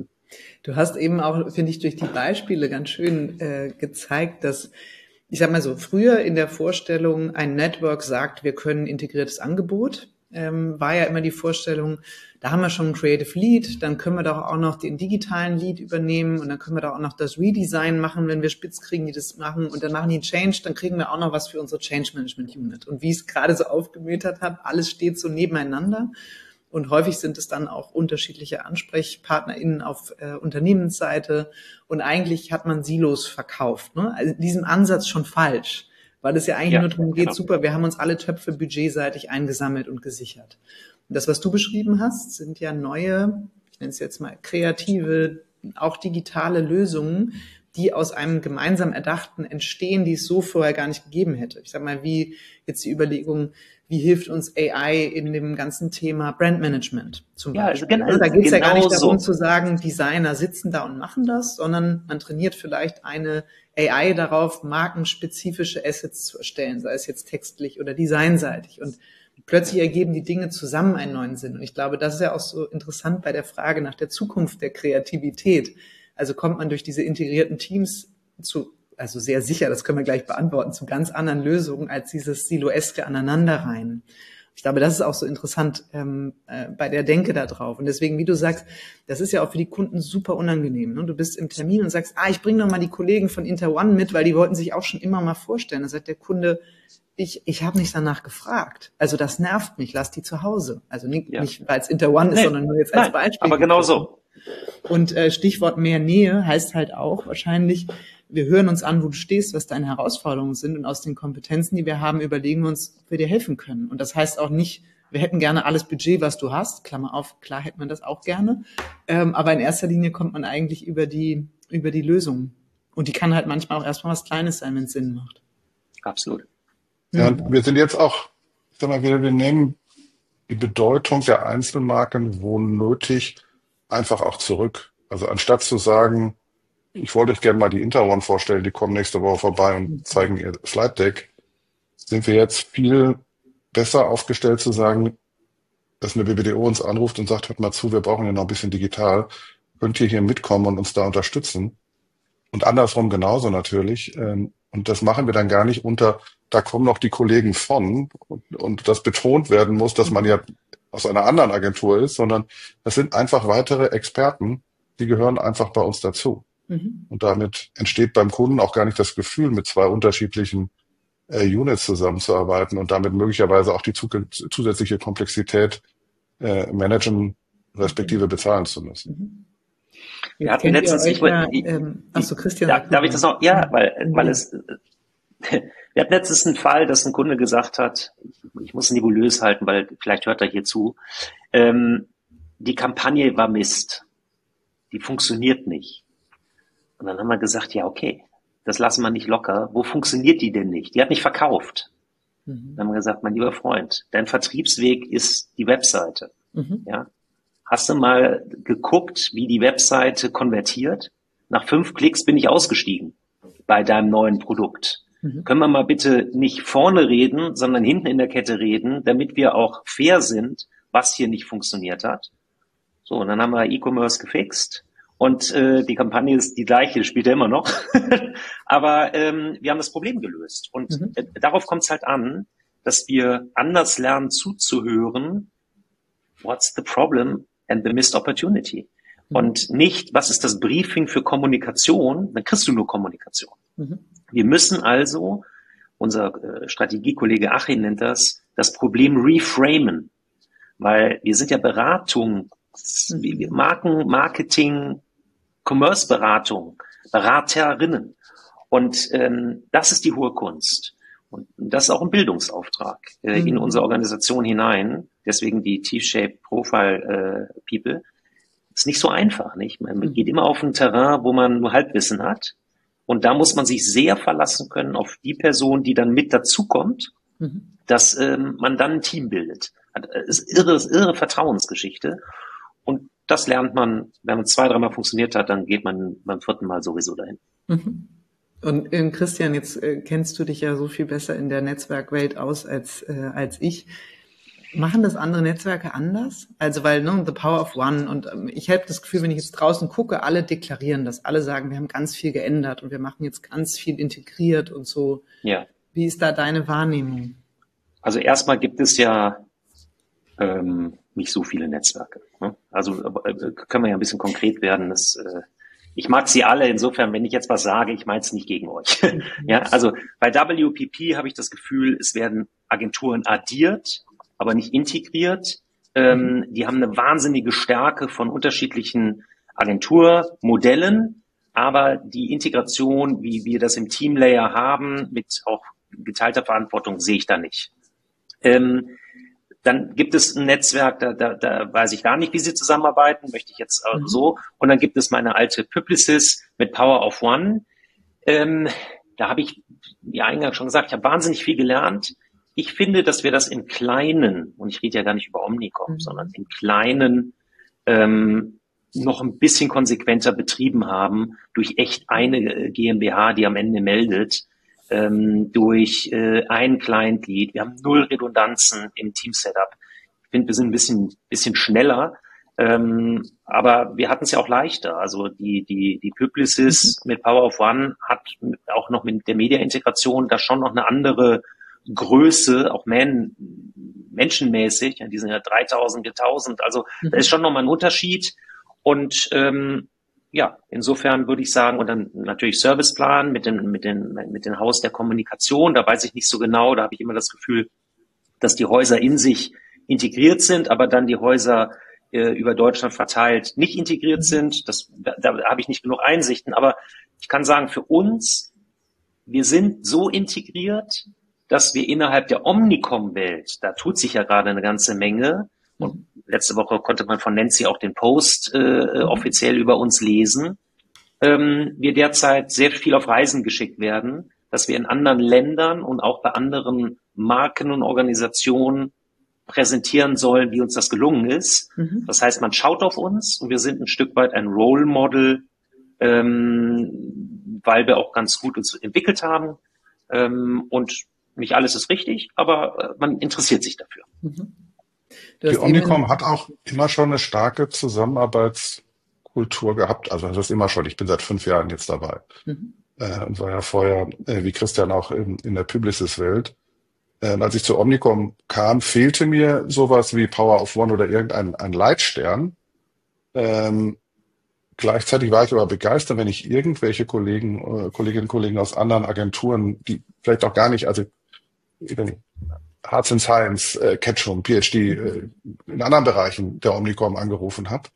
Du hast eben auch, finde ich, durch die Beispiele ganz schön äh, gezeigt, dass, ich sag mal so, früher in der Vorstellung, ein Network sagt, wir können integriertes Angebot, ähm, war ja immer die Vorstellung, da haben wir schon ein Creative Lead, dann können wir doch auch noch den digitalen Lead übernehmen und dann können wir da auch noch das Redesign machen, wenn wir spitz kriegen, die das machen und dann machen die Change, dann kriegen wir auch noch was für unsere Change Management Unit. Und wie ich es gerade so aufgemütert habe, alles steht so nebeneinander und häufig sind es dann auch unterschiedliche AnsprechpartnerInnen auf äh, Unternehmensseite und eigentlich hat man Silos verkauft. Ne? Also in diesem Ansatz schon falsch. weil es ja eigentlich Ja, nur darum geht, genau. super, wir haben uns alle Töpfe budgetseitig eingesammelt und gesichert. Und das, was du beschrieben hast, sind ja neue, ich nenne es jetzt mal kreative, auch digitale Lösungen, die aus einem gemeinsam Erdachten entstehen, die es so vorher gar nicht gegeben hätte. Ich sag mal, wie jetzt die Überlegung, wie hilft uns A I in dem ganzen Thema Brandmanagement zum Ja, Beispiel. genau, Da geht es ja gar nicht genau darum so. zu sagen, Designer sitzen da und machen das, sondern man trainiert vielleicht eine A I darauf, markenspezifische Assets zu erstellen, sei es jetzt textlich oder designseitig. Und plötzlich ergeben die Dinge zusammen einen neuen Sinn. Und ich glaube, das ist ja auch so interessant bei der Frage nach der Zukunft der Kreativität. Also kommt man durch diese integrierten Teams zu, also sehr sicher, das können wir gleich beantworten, zu ganz anderen Lösungen als dieses siloeske Aneinanderreihen. Ich glaube, das ist auch so interessant ähm, äh, bei der Denke da drauf. Und deswegen, wie du sagst, das ist ja auch für die Kunden super unangenehm. Ne? Du bist im Termin und sagst, ah, ich bringe noch mal die Kollegen von Interone mit, weil die wollten sich auch schon immer mal vorstellen. Da sagt der Kunde, ich ich habe nicht danach gefragt. Also das nervt mich, lass die zu Hause. Also nicht, Ja. nicht weil es Interone ist, Nee, sondern nur jetzt als nein, Beispiel. aber genau so. Und äh, Stichwort mehr Nähe heißt halt auch wahrscheinlich, wir hören uns an, wo du stehst, was deine Herausforderungen sind und aus den Kompetenzen, die wir haben, überlegen wir uns, ob wir dir helfen können. Und das heißt auch nicht, wir hätten gerne alles Budget, was du hast. Klammer auf, klar hätte man das auch gerne. Ähm, aber in erster Linie kommt man eigentlich über die über die Lösung. Und die kann halt manchmal auch erstmal was Kleines sein, wenn es Sinn macht. Absolut. Ja, und wir sind jetzt auch, ich sag mal wieder, wir nehmen die Bedeutung der Einzelmarken wo nötig einfach auch zurück. Also anstatt zu sagen, ich wollte euch gerne mal die Interone vorstellen, die kommen nächste Woche vorbei und zeigen ihr Slide Deck, sind wir jetzt viel besser aufgestellt zu sagen, dass eine B B D O uns anruft und sagt, hört mal zu, wir brauchen ja noch ein bisschen digital, könnt ihr hier mitkommen und uns da unterstützen? Und andersrum genauso natürlich. Ähm, Und das machen wir dann gar nicht unter, da kommen noch die Kollegen von und, und das betont werden muss, dass man ja aus einer anderen Agentur ist, sondern das sind einfach weitere Experten, die gehören einfach bei uns dazu. Mhm. Und damit entsteht beim Kunden auch gar nicht das Gefühl, mit zwei unterschiedlichen äh, Units zusammenzuarbeiten und damit möglicherweise auch die zu, zusätzliche Komplexität äh, managen respektive bezahlen zu müssen. Mhm. Wir Jetzt hatten kennt ihr letztens, euch ich wollte, ja, ich- ähm, ach so, Christian. Da, sag darf mal. ich das noch? Ja, weil, Mhm. weil es, wir hatten letztens einen Fall, dass ein Kunde gesagt hat, ich muss nebulös halten, weil vielleicht hört er hier zu, ähm, die Kampagne war Mist. Die funktioniert nicht. Und dann haben wir gesagt, ja, okay, das lassen wir nicht locker. Wo funktioniert die denn nicht? Die hat nicht verkauft. Mhm. Dann haben wir gesagt, mein lieber Freund, dein Vertriebsweg ist die Webseite. Mhm. Ja? Hast du mal geguckt, wie die Webseite konvertiert? Nach fünf Klicks bin ich ausgestiegen bei deinem neuen Produkt. Mhm. Können wir mal bitte nicht vorne reden, sondern hinten in der Kette reden, damit wir auch fair sind, was hier nicht funktioniert hat? So, und dann haben wir E-Commerce gefixt und äh, die Kampagne ist die gleiche, spielt ja immer noch. Aber ähm, wir haben das Problem gelöst. Und Mhm. äh, darauf kommt es halt an, dass wir anders lernen zuzuhören, what's the problem and the missed opportunity? Und nicht, was ist das Briefing für Kommunikation? Dann kriegst du nur Kommunikation. Mhm. Wir müssen also, unser äh, Strategiekollege Achim nennt das, das Problem reframen. Weil wir sind ja Beratung, wie wir- Marken, Marketing, Commerce-Beratung, Beraterinnen. Und ähm, das ist die hohe Kunst. Und das ist auch ein Bildungsauftrag äh, in Mhm. unsere Organisation hinein. Deswegen die T-Shape Profile äh, People. Ist nicht so einfach, nicht? Man Mhm. geht immer auf ein Terrain, wo man nur Halbwissen hat. Und da muss man sich sehr verlassen können auf die Person, die dann mit dazukommt, Mhm. dass ähm, man dann ein Team bildet. Das ist irre, ist irre Vertrauensgeschichte. Und das lernt man, wenn man zwei, dreimal funktioniert hat, dann geht man beim vierten Mal sowieso dahin. Mhm. Und äh, Christian, jetzt äh, kennst du dich ja so viel besser in der Netzwerkwelt aus als äh, als ich. Machen das andere Netzwerke anders? Also weil, ne, the power of one. Und ähm, ich habe das Gefühl, wenn ich jetzt draußen gucke, alle deklarieren das. Alle sagen, wir haben ganz viel geändert und wir machen jetzt ganz viel integriert und so. Ja. Wie ist da deine Wahrnehmung? Also erstmal gibt es ja ähm, nicht so viele Netzwerke. Ne? Also äh, können wir ja ein bisschen konkret werden. Das, äh, ich mag sie alle. Insofern, wenn ich jetzt was sage, ich meine es nicht gegen euch. Ja, also bei W P P habe ich das Gefühl, es werden Agenturen addiert, aber nicht integriert. Ähm, die haben eine wahnsinnige Stärke von unterschiedlichen Agenturmodellen, aber die Integration, wie wir das im Teamlayer haben, mit auch geteilte Verantwortung sehe ich da nicht. Ähm, Dann gibt es ein Netzwerk, da, da, da weiß ich gar nicht, wie sie zusammenarbeiten, möchte ich jetzt äh, so. Und dann gibt es meine alte Publicis mit Power of One. Ähm, da habe ich, wie eingangs schon gesagt, ich habe wahnsinnig viel gelernt. Ich finde, dass wir das im Kleinen, und ich rede ja gar nicht über Omnicom, mhm. sondern im Kleinen ähm, noch ein bisschen konsequenter betrieben haben durch echt eine GmbH, die am Ende meldet. Ähm, durch äh, ein Client-Lead. Wir haben null Redundanzen im Team-Setup. Ich finde, wir sind ein bisschen, bisschen schneller, ähm, aber wir hatten es ja auch leichter. Also die, die, die Publicis mhm. mit Power of One hat auch noch mit der Media-Integration da schon noch eine andere Größe, auch man, menschenmäßig. Ja, die sind ja dreitausend, viertausend. Also mhm. da ist schon nochmal ein Unterschied. Und ähm, ja, insofern würde ich sagen, und dann natürlich Serviceplan mit den, mit den, mit den Haus der Kommunikation. Da weiß ich nicht so genau. Da habe ich immer das Gefühl, dass die Häuser in sich integriert sind, aber dann die Häuser äh, über Deutschland verteilt nicht integriert sind. Das, da, da habe ich nicht genug Einsichten. Aber ich kann sagen, für uns, wir sind so integriert, dass wir innerhalb der Omnicom-Welt, da tut sich ja gerade eine ganze Menge. Und letzte Woche konnte man von Nancy auch den Post äh, offiziell über uns lesen. Ähm, wir derzeit sehr viel auf Reisen geschickt werden, dass wir in anderen Ländern und auch bei anderen Marken und Organisationen präsentieren sollen, wie uns das gelungen ist. Mhm. Das heißt, man schaut auf uns und wir sind ein Stück weit ein Role Model, ähm, weil wir auch ganz gut uns entwickelt haben. Ähm, und nicht alles ist richtig, aber äh, man interessiert sich dafür. Mhm. Die Omnicom hat auch immer schon eine starke Zusammenarbeitskultur gehabt. Also das ist immer schon. Ich bin seit fünf Jahren jetzt dabei. Mhm. Äh, und war ja vorher, äh, wie Christian, auch in, in der Publicis-Welt. Äh, als ich zur Omnicom kam, fehlte mir sowas wie Power of One oder irgendein ein Leitstern. Ähm, gleichzeitig war ich aber begeistert, wenn ich irgendwelche Kollegen, äh, Kolleginnen und Kollegen aus anderen Agenturen, die vielleicht auch gar nicht, also Hearts and Science, äh, Ketchum, P H D, äh, in anderen Bereichen der Omnicom angerufen habe.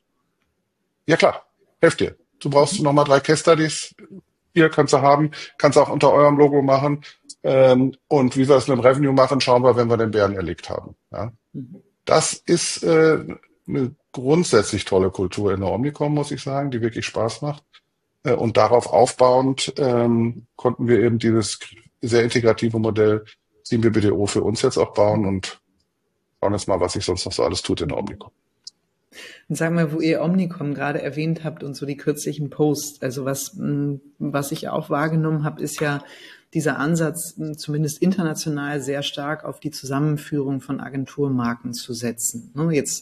Ja klar, helft dir. Du brauchst noch mal drei Case Studies. Hier kannst du haben, kannst auch unter eurem Logo machen. Ähm, und wie wir es mit dem Revenue machen, schauen wir, wenn wir den Bären erlegt haben. Ja? Das ist äh, eine grundsätzlich tolle Kultur in der Omnicom, muss ich sagen, die wirklich Spaß macht. Äh, und darauf aufbauend ähm, konnten wir eben dieses sehr integrative Modell Team B B D O für uns jetzt auch bauen und schauen jetzt mal, was sich sonst noch so alles tut in der Omnicom. Und sagen wir, wo ihr Omnicom gerade erwähnt habt und so die kürzlichen Posts, also was, was ich auch wahrgenommen habe, ist ja dieser Ansatz, zumindest international sehr stark auf die Zusammenführung von Agenturmarken zu setzen. Jetzt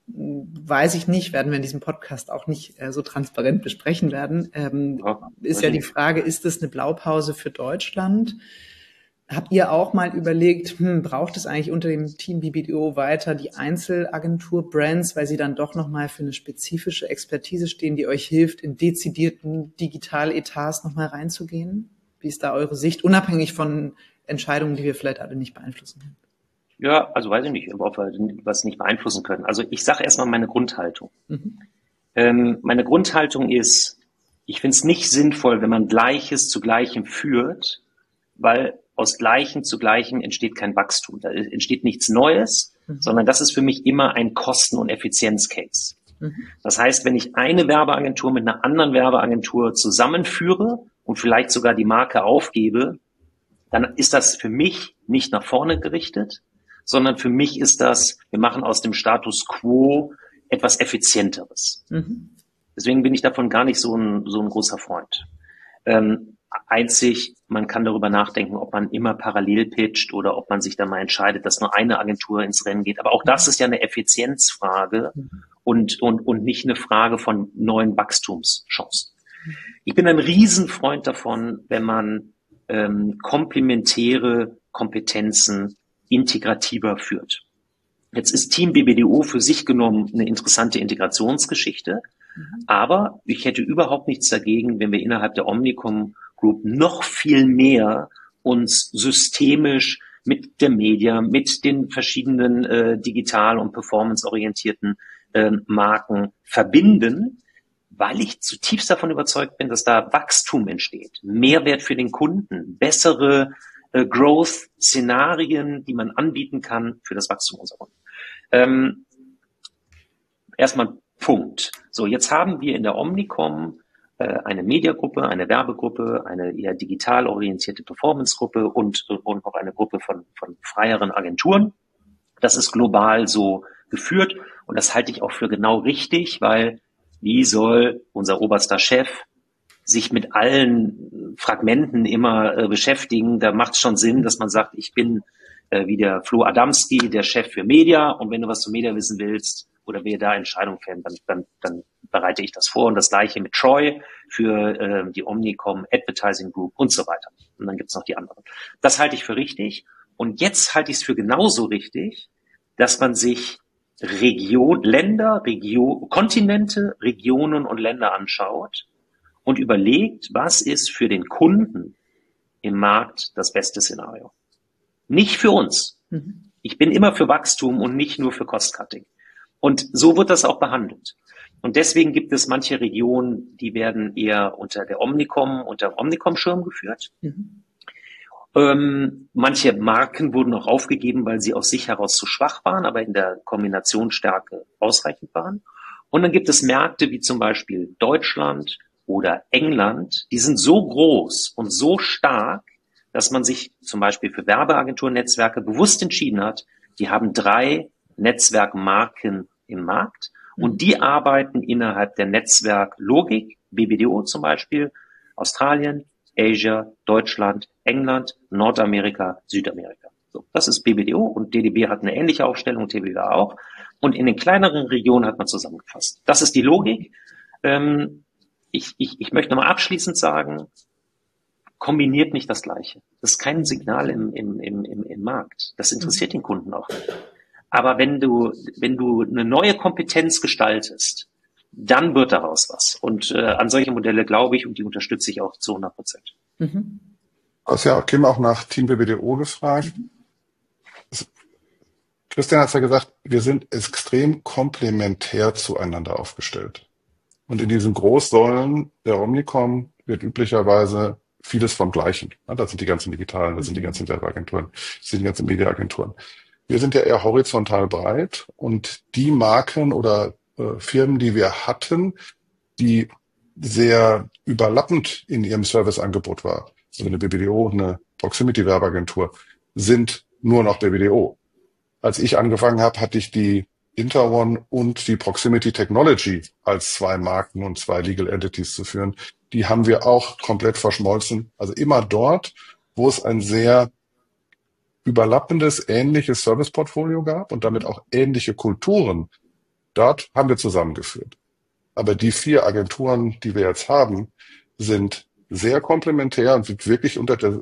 weiß ich nicht, werden wir in diesem Podcast auch nicht so transparent besprechen werden, ähm, ja, ist ja die Frage, ist das eine Blaupause für Deutschland? Habt ihr auch mal überlegt, hm, braucht es eigentlich unter dem Team B B D O weiter die Einzelagentur-Brands, weil sie dann doch nochmal für eine spezifische Expertise stehen, die euch hilft, in dezidierten Digitaletats nochmal reinzugehen? Wie ist da eure Sicht, unabhängig von Entscheidungen, die wir vielleicht alle nicht beeinflussen können? Ja, also weiß ich nicht, ob wir was nicht beeinflussen können. Also ich sage erstmal meine Grundhaltung. Mhm. Ähm, meine Grundhaltung ist, ich finde es nicht sinnvoll, wenn man Gleiches zu Gleichem führt, weil aus Gleichem zu Gleichem entsteht kein Wachstum. Da entsteht nichts Neues, mhm. sondern das ist für mich immer ein Kosten- und Effizienzcase. Mhm. Das heißt, wenn ich eine Werbeagentur mit einer anderen Werbeagentur zusammenführe und vielleicht sogar die Marke aufgebe, dann ist das für mich nicht nach vorne gerichtet, sondern für mich ist das, wir machen aus dem Status quo etwas Effizienteres. Mhm. Deswegen bin ich davon gar nicht so ein, so ein großer Freund. Ähm, Einzig, man kann darüber nachdenken, ob man immer parallel pitcht oder ob man sich dann mal entscheidet, dass nur eine Agentur ins Rennen geht. Aber auch das ist ja eine Effizienzfrage und, und, und nicht eine Frage von neuen Wachstumschancen. Ich bin ein Riesenfreund davon, wenn man ähm, komplementäre Kompetenzen integrativer führt. Jetzt ist Team B B D O für sich genommen eine interessante Integrationsgeschichte, mhm. aber ich hätte überhaupt nichts dagegen, wenn wir innerhalb der Omnicom Group noch viel mehr uns systemisch mit der Media, mit den verschiedenen äh, digital- und performanceorientierten äh, Marken verbinden, weil ich zutiefst davon überzeugt bin, dass da Wachstum entsteht, Mehrwert für den Kunden, bessere äh, Growth-Szenarien, die man anbieten kann für das Wachstum unserer Kunden. Ähm, erstmal Punkt. So, jetzt haben wir in der Omnicom äh, eine Mediagruppe, eine Werbegruppe, eine eher digital orientierte Performance-Gruppe und, und noch eine Gruppe von, von freieren Agenturen. Das ist global so geführt und das halte ich auch für genau richtig, weil wie soll unser oberster Chef sich mit allen Fragmenten immer äh, beschäftigen? Da macht es schon Sinn, dass man sagt, ich bin äh, wie der Flo Adamski, der Chef für Media, und wenn du was zu Media wissen willst oder wir da Entscheidungen fällen, dann, dann, dann bereite ich das vor. Und das gleiche mit Troy für äh, die Omnicom Advertising Group und so weiter. Und dann gibt's noch die anderen. Das halte ich für richtig. Und jetzt halte ich es für genauso richtig, dass man sich Region, Länder, Region, Kontinente, Regionen und Länder anschaut und überlegt, was ist für den Kunden im Markt das beste Szenario. Nicht für uns. Mhm. Ich bin immer für Wachstum und nicht nur für Cost-Cutting. Und so wird das auch behandelt. Und deswegen gibt es manche Regionen, die werden eher unter der Omnicom, unter Omnicom-Schirm geführt. Mhm. Ähm, manche Marken wurden auch aufgegeben, weil sie aus sich heraus zu schwach waren, aber in der Kombinationsstärke ausreichend waren. Und dann gibt es Märkte wie zum Beispiel Deutschland oder England, die sind so groß und so stark, dass man sich zum Beispiel für Werbeagenturnetzwerke bewusst entschieden hat, die haben drei Netzwerkmarken im Markt und die arbeiten innerhalb der Netzwerklogik, B B D O zum Beispiel, Australien, Asia, Deutschland, England, Nordamerika, Südamerika. So, das ist B B D O und D D B hat eine ähnliche Aufstellung, T B W A auch. Und in den kleineren Regionen hat man zusammengefasst. Das ist die Logik. Ähm, ich, ich, ich möchte nochmal abschließend sagen, kombiniert nicht das Gleiche. Das ist kein Signal im, im, im, im, im Markt. Das interessiert den Kunden auch nicht. Aber wenn du, wenn du eine neue Kompetenz gestaltest, dann wird daraus was. Und äh, an solche Modelle glaube ich und die unterstütze ich auch zu hundert Prozent. Mhm. Du hast ja Kim auch nach Team B B D O gefragt. Mhm. Christian hat ja gesagt, wir sind extrem komplementär zueinander aufgestellt. Und in diesen Großsäulen der Omnicom wird üblicherweise vieles vom Gleichen. Das sind die ganzen digitalen, das sind die ganzen Werbeagenturen, das sind die ganzen Mediaagenturen. Wir sind ja eher horizontal breit und die Marken oder äh, Firmen, die wir hatten, die sehr überlappend in ihrem Serviceangebot war, also eine B B D O, eine Proximity-Werbeagentur, sind nur noch B B D O. Als ich angefangen habe, hatte ich die Interone und die Proximity Technology als zwei Marken und zwei Legal Entities zu führen. Die haben wir auch komplett verschmolzen. Also immer dort, wo es ein sehr überlappendes, ähnliches Serviceportfolio gab und damit auch ähnliche Kulturen, dort haben wir zusammengeführt. Aber die vier Agenturen, die wir jetzt haben, sind sehr komplementär und sind wirklich unter der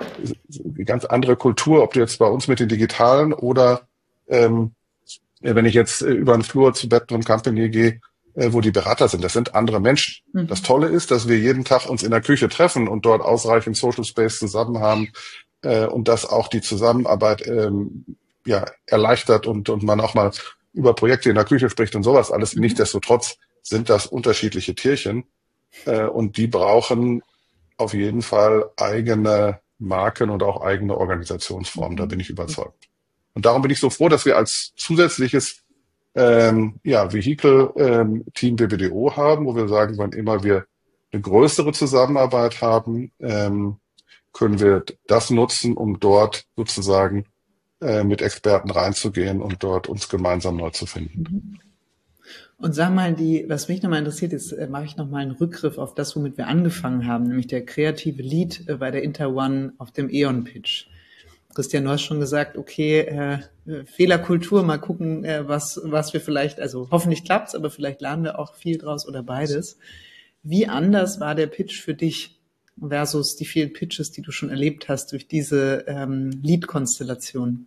die ganz andere Kultur, ob du jetzt bei uns mit den Digitalen oder ähm, wenn ich jetzt äh, über den Flur zu Bettner Company gehe, äh, wo die Berater sind, das sind andere Menschen. Mhm. Das Tolle ist, dass wir jeden Tag uns in der Küche treffen und dort ausreichend Social Space zusammen haben äh, und dass auch die Zusammenarbeit ähm, ja erleichtert und und man auch mal über Projekte in der Küche spricht und sowas alles. Mhm. Nichtsdestotrotz sind das unterschiedliche Tierchen äh, und die brauchen auf jeden Fall eigene Marken und auch eigene Organisationsformen, da bin ich überzeugt. Und darum bin ich so froh, dass wir als zusätzliches ähm, ja, Vehikel ähm, Team B B D O haben, wo wir sagen, wann immer wir eine größere Zusammenarbeit haben, ähm, können wir das nutzen, um dort sozusagen äh, mit Experten reinzugehen und dort uns gemeinsam neu zu finden. Und sag mal, die, was mich nochmal interessiert, jetzt äh, mache ich nochmal einen Rückgriff auf das, womit wir angefangen haben, nämlich der kreative Lead äh, bei der Interone auf dem E.ON-Pitch. Christian, du hast schon gesagt, okay, äh, Fehlerkultur, mal gucken, äh, was was wir vielleicht, also hoffentlich klappt's, aber vielleicht lernen wir auch viel draus oder beides. Wie anders war der Pitch für dich versus die vielen Pitches, die du schon erlebt hast durch diese ähm, Lead-Konstellation?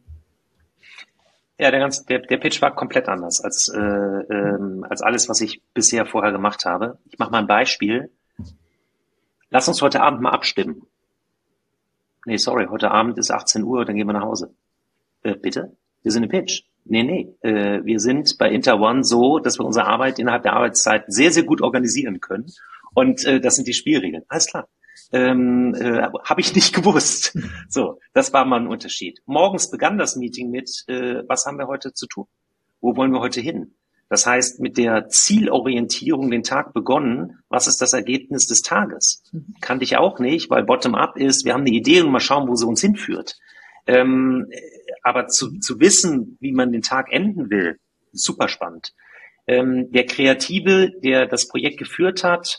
Ja, der, ganze, der, der Pitch war komplett anders als, äh, ähm, als alles, was ich bisher vorher gemacht habe. Ich mache mal ein Beispiel. Lass uns heute Abend mal abstimmen. Nee, sorry, heute Abend ist achtzehn Uhr, dann gehen wir nach Hause. Äh, bitte? Wir sind im Pitch. Nee, nee. Äh, wir sind bei Interone so, dass wir unsere Arbeit innerhalb der Arbeitszeit sehr, sehr gut organisieren können. Und äh, das sind die Spielregeln. Alles klar. ähm, äh, habe ich nicht gewusst. So, das war mal ein Unterschied. Morgens begann das Meeting mit, äh, was haben wir heute zu tun? Wo wollen wir heute hin? Das heißt, mit der Zielorientierung den Tag begonnen, was ist das Ergebnis des Tages? Kannte ich auch nicht, weil Bottom-up ist, wir haben eine Idee und mal schauen, wo sie uns hinführt. Ähm, aber zu, zu wissen, wie man den Tag enden will, super spannend. Ähm, der Kreative, der das Projekt geführt hat,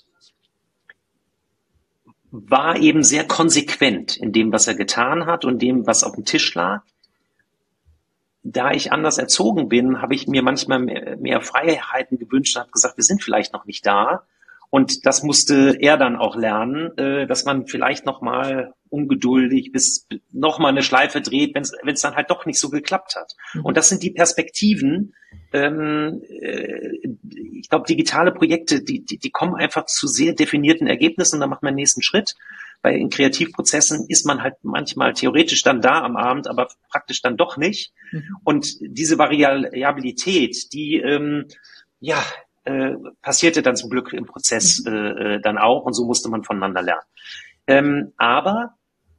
war eben sehr konsequent in dem, was er getan hat und dem, was auf dem Tisch lag. Da ich anders erzogen bin, habe ich mir manchmal mehr, mehr Freiheiten gewünscht und habe gesagt, wir sind vielleicht noch nicht da. Und das musste er dann auch lernen, äh, dass man vielleicht noch mal ungeduldig bis noch mal eine Schleife dreht, wenn es dann halt doch nicht so geklappt hat. Und das sind die Perspektiven. Ähm, äh, ich glaube, digitale Projekte, die, die, die kommen einfach zu sehr definierten Ergebnissen und dann macht man den nächsten Schritt. Bei in Kreativprozessen ist man halt manchmal theoretisch dann da am Abend, aber praktisch dann doch nicht. Mhm. Und diese Variabilität, die ähm, ja äh, passierte dann zum Glück im Prozess mhm. äh, dann auch und so musste man voneinander lernen. Ähm, aber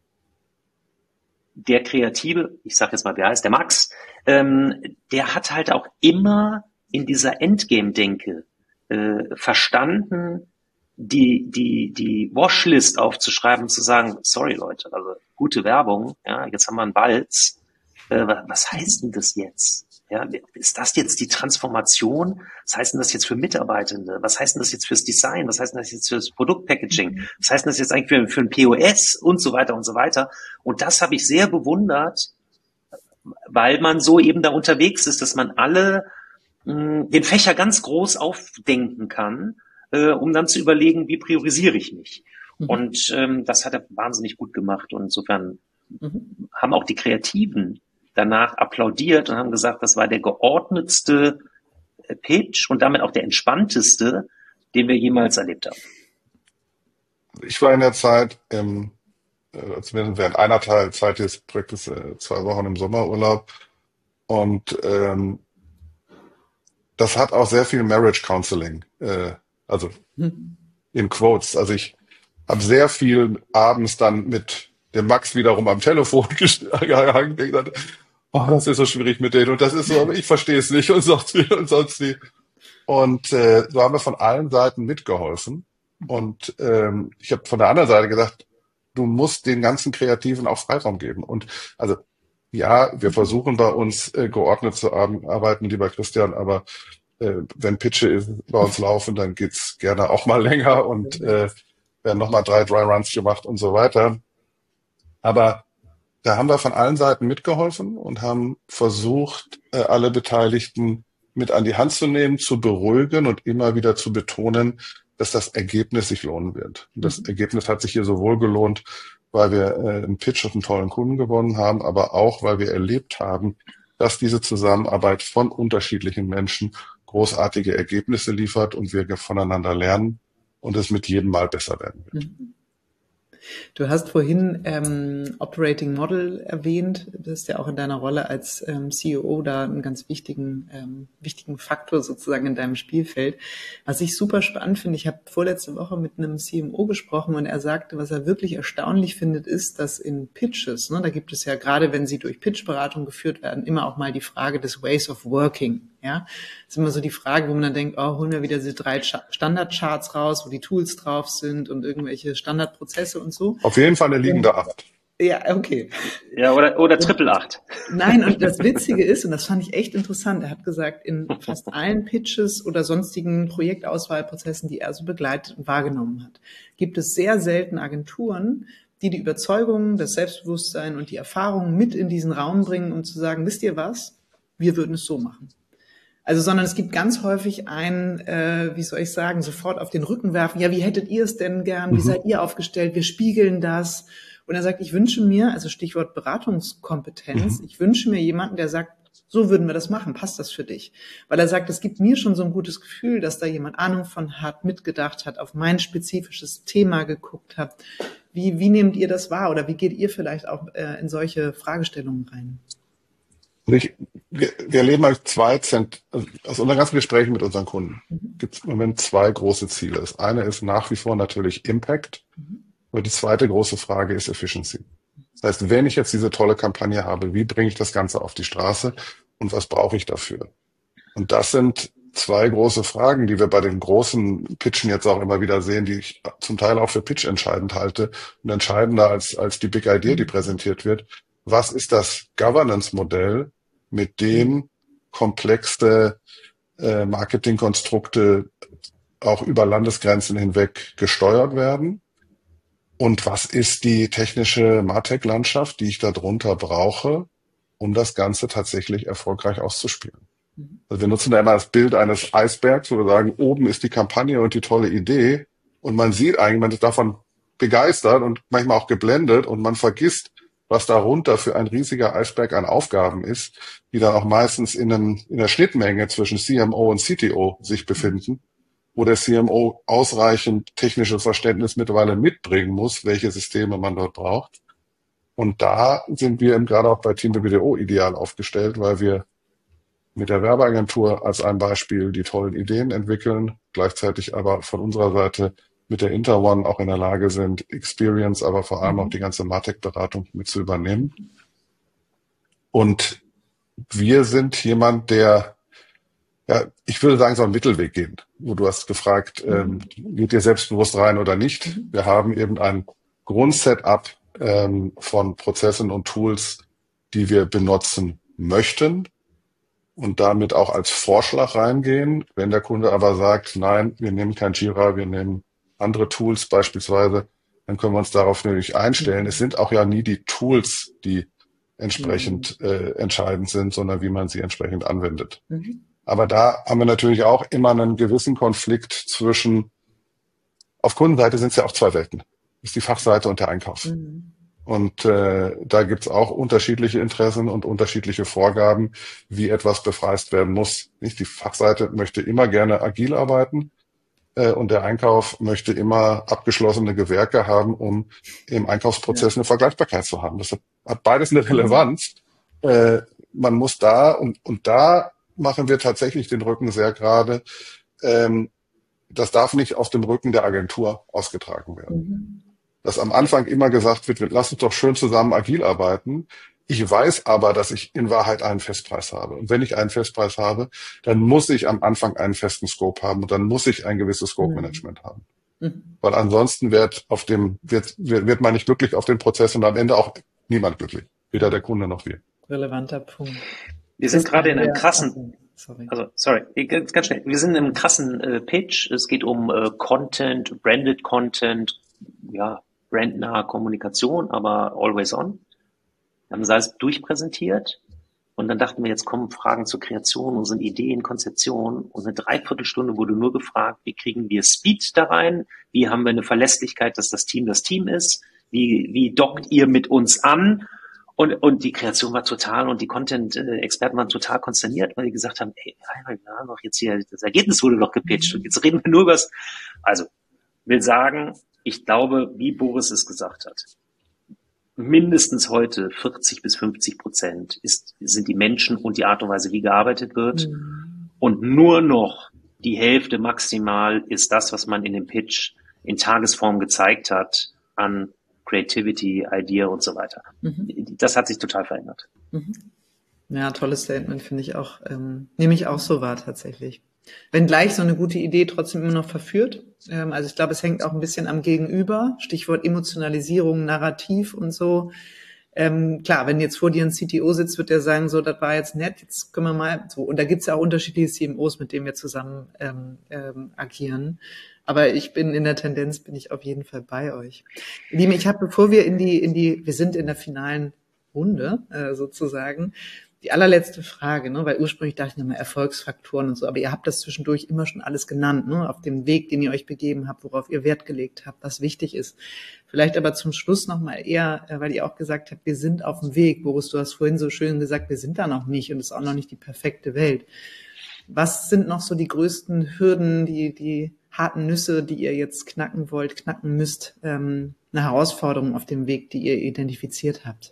der Kreative, ich sage jetzt mal, wer heißt der Max, ähm, der hat halt auch immer in dieser Endgame-Denke äh, verstanden, die die die Washlist aufzuschreiben und zu sagen, sorry Leute, also gute Werbung, ja, jetzt haben wir einen Walz, äh, was heißt denn das jetzt? Ja, ist das jetzt die Transformation? Was heißt denn das jetzt für Mitarbeitende? Was heißt denn das jetzt fürs Design? Was heißt denn das jetzt fürs Produktpackaging? Was heißt denn das jetzt eigentlich für, für ein P O S und so weiter und so weiter? Und das habe ich sehr bewundert, weil man so eben da unterwegs ist, dass man alle mh, den Fächer ganz groß aufdenken kann, äh, um dann zu überlegen, wie priorisiere ich mich? Mhm. Und ähm, das hat er wahnsinnig gut gemacht. Und insofern mhm. haben auch die Kreativen danach applaudiert und haben gesagt, das war der geordnetste Pitch und damit auch der entspannteste, den wir jemals erlebt haben. Ich war in der Zeit, im, äh, zumindest während einer Teil Zeit des Projektes, äh, zwei Wochen im Sommerurlaub. Und ähm, das hat auch sehr viel Marriage Counseling, äh, also hm. in Quotes. Also ich habe sehr viel abends dann mit dem Max wiederum am Telefon gehangen und gesagt, oh, das ist so schwierig mit denen und das ist so, aber ich verstehe es nicht und sonst wie und sonst wie. Und äh, so haben wir von allen Seiten mitgeholfen. Und ähm, ich habe von der anderen Seite gesagt, du musst den ganzen Kreativen auch Freiraum geben. Und also ja, wir versuchen bei uns äh, geordnet zu arbeiten, lieber Christian, aber äh, wenn Pitche bei uns laufen, dann geht's gerne auch mal länger und äh, werden nochmal drei Dry Runs gemacht und so weiter. Aber da haben wir von allen Seiten mitgeholfen und haben versucht, äh, alle Beteiligten mit an die Hand zu nehmen, zu beruhigen und immer wieder zu betonen, dass das Ergebnis sich lohnen wird. Und das Ergebnis hat sich hier sowohl gelohnt, weil wir äh, einen Pitch und einen tollen Kunden gewonnen haben, aber auch, weil wir erlebt haben, dass diese Zusammenarbeit von unterschiedlichen Menschen großartige Ergebnisse liefert und wir voneinander lernen und es mit jedem Mal besser werden wird. Mhm. Du hast vorhin ähm, Operating Model erwähnt. Das ist ja auch in deiner Rolle als ähm, C E O da einen ganz wichtigen ähm, wichtigen Faktor sozusagen in deinem Spielfeld. Was ich super spannend finde, ich habe vorletzte Woche mit einem C M O gesprochen und er sagte, was er wirklich erstaunlich findet, ist, dass in Pitches, ne, da gibt es ja gerade, wenn sie durch Pitchberatung geführt werden, immer auch mal die Frage des Ways of Working. Ja, das ist immer so die Frage, wo man dann denkt, oh, holen wir wieder diese drei Standardcharts raus, wo die Tools drauf sind und irgendwelche Standardprozesse und so. Auf jeden Fall eine liegende Acht. Ja, okay. Ja, oder, oder Triple Acht. Nein, und das Witzige ist, und das fand ich echt interessant, er hat gesagt, in fast allen Pitches oder sonstigen Projektauswahlprozessen, die er so begleitet und wahrgenommen hat, gibt es sehr selten Agenturen, die die Überzeugung, das Selbstbewusstsein und die Erfahrung mit in diesen Raum bringen, um zu sagen, wisst ihr was, wir würden es so machen. Also, sondern es gibt ganz häufig ein, äh, wie soll ich sagen, sofort auf den Rücken werfen. Ja, wie hättet ihr es denn gern? Wie mhm. seid ihr aufgestellt? Wir spiegeln das. Und er sagt, ich wünsche mir, also Stichwort Beratungskompetenz, mhm. ich wünsche mir jemanden, der sagt, so würden wir das machen. Passt das für dich? Weil er sagt, es gibt mir schon so ein gutes Gefühl, dass da jemand Ahnung von hat, mitgedacht hat, auf mein spezifisches Thema geguckt hat. Wie, wie nehmt ihr das wahr? Oder wie geht ihr vielleicht auch äh, in solche Fragestellungen rein? Ich, wir, wir erleben halt zwei Cent, also aus unseren ganzen Gesprächen mit unseren Kunden mhm. gibt es im Moment zwei große Ziele. Das eine ist nach wie vor natürlich Impact, mhm. Aber die zweite große Frage ist Efficiency. Das heißt, wenn ich jetzt diese tolle Kampagne habe, wie bringe ich das Ganze auf die Straße und was brauche ich dafür? Und das sind zwei große Fragen, die wir bei den großen Pitchen jetzt auch immer wieder sehen, die ich zum Teil auch für Pitch entscheidend halte und entscheidender als, als die Big Idea, die präsentiert wird. Was ist das Governance-Modell, mit dem komplexe äh, Marketingkonstrukte auch über Landesgrenzen hinweg gesteuert werden? Und was ist die technische MarTech-Landschaft, die ich darunter brauche, um das Ganze tatsächlich erfolgreich auszuspielen? Also wir nutzen da immer das Bild eines Eisbergs, wo wir sagen, oben ist die Kampagne und die tolle Idee. Und man sieht eigentlich, man ist davon begeistert und manchmal auch geblendet und man vergisst, was darunter für ein riesiger Eisberg an Aufgaben ist, die dann auch meistens in, einem, in der Schnittmenge zwischen C M O und C T O sich befinden, wo der C M O ausreichend technisches Verständnis mittlerweile mitbringen muss, welche Systeme man dort braucht. Und da sind wir eben gerade auch bei Team B B D O ideal aufgestellt, weil wir mit der Werbeagentur als ein Beispiel die tollen Ideen entwickeln, gleichzeitig aber von unserer Seite mit der Interone auch in der Lage sind, Experience, aber vor allem auch die ganze MarTech-Beratung mit zu übernehmen. Und wir sind jemand, der, ja, ich würde sagen, so einen Mittelweg gehen, wo du hast gefragt, ähm, geht ihr selbstbewusst rein oder nicht? Wir haben eben ein Grundsetup ähm, von Prozessen und Tools, die wir benutzen möchten und damit auch als Vorschlag reingehen. Wenn der Kunde aber sagt, nein, wir nehmen kein Jira, wir nehmen andere Tools beispielsweise, dann können wir uns darauf natürlich einstellen. Es sind auch ja nie die Tools, die entsprechend äh, entscheidend sind, sondern wie man sie entsprechend anwendet. Mhm. Aber da haben wir natürlich auch immer einen gewissen Konflikt zwischen, auf Kundenseite sind es ja auch zwei Welten. Das ist die Fachseite und der Einkauf. Mhm. Und äh, da gibt's auch unterschiedliche Interessen und unterschiedliche Vorgaben, wie etwas bepreist werden muss. Nicht? Die Fachseite möchte immer gerne agil arbeiten äh, und der Einkauf möchte immer abgeschlossene Gewerke haben, um im Einkaufsprozess ja. eine Vergleichbarkeit zu haben. Das hat, hat beides eine Relevanz. Mhm. Äh, man muss da, und, und da machen wir tatsächlich den Rücken sehr gerade. Ähm, das darf nicht auf dem Rücken der Agentur ausgetragen werden. Mhm. Dass am Anfang immer gesagt wird, lass uns doch schön zusammen agil arbeiten. Ich weiß aber, dass ich in Wahrheit einen Festpreis habe. Und wenn ich einen Festpreis habe, dann muss ich am Anfang einen festen Scope haben und dann muss ich ein gewisses Scope-Management mhm. haben. Mhm. Weil ansonsten wird auf dem, wird, wird, wird man nicht glücklich auf den Prozess und am Ende auch niemand glücklich. Weder der Kunde noch wir. Relevanter Punkt. Wir sind gerade in einem krassen, sorry. also sorry, ganz, ganz schnell. Wir sind in einem krassen äh, Pitch. Es geht um äh, Content, Branded Content, ja, brandnahe Kommunikation, aber always on. Wir haben das alles durchpräsentiert und dann dachten wir, jetzt kommen Fragen zur Kreation, unseren Ideen, Konzeption und eine Dreiviertelstunde wurde nur gefragt, wie kriegen wir Speed da rein, wie haben wir eine Verlässlichkeit, dass das Team das Team ist, wie, wie dockt ihr mit uns an? Und, und die Kreation war total und die Content-Experten waren total konsterniert, weil die gesagt haben, ey, wir haben doch jetzt hier, das Ergebnis wurde doch gepitcht und jetzt reden wir nur über das. Also, will sagen, ich glaube, wie Boris es gesagt hat, mindestens heute vierzig bis fünfzig Prozent ist, sind die Menschen und die Art und Weise, wie gearbeitet wird. Mhm. Und nur noch die Hälfte maximal ist das, was man in dem Pitch in Tagesform gezeigt hat an Creativity, Idea und so weiter. Mhm. Das hat sich total verändert. Mhm. Ja, tolles Statement, finde ich auch, ähm, nehme ich auch so wahr tatsächlich. Wenn gleich so eine gute Idee trotzdem immer noch verführt. Ähm, also ich glaube, es hängt auch ein bisschen am Gegenüber. Stichwort Emotionalisierung, Narrativ und so. Ähm, klar, wenn jetzt vor dir ein C T O sitzt, wird der sagen, so, das war jetzt nett, jetzt können wir mal so. Und da gibt's ja auch unterschiedliche C M Os, mit denen wir zusammen ähm, ähm, agieren. Aber ich bin in der Tendenz, bin ich auf jeden Fall bei euch. Ihr Lieben, ich habe, bevor wir in die, in die, wir sind in der finalen Runde äh, sozusagen, die allerletzte Frage, ne, weil ursprünglich dachte ich nochmal Erfolgsfaktoren und so, aber ihr habt das zwischendurch immer schon alles genannt, ne, auf dem Weg, den ihr euch begeben habt, worauf ihr Wert gelegt habt, was wichtig ist. Vielleicht aber zum Schluss nochmal eher, weil ihr auch gesagt habt, wir sind auf dem Weg. Boris, du hast vorhin so schön gesagt, wir sind da noch nicht und es ist auch noch nicht die perfekte Welt. Was sind noch so die größten Hürden, die, die harten Nüsse, die ihr jetzt knacken wollt, knacken müsst, ähm, eine Herausforderung auf dem Weg, die ihr identifiziert habt?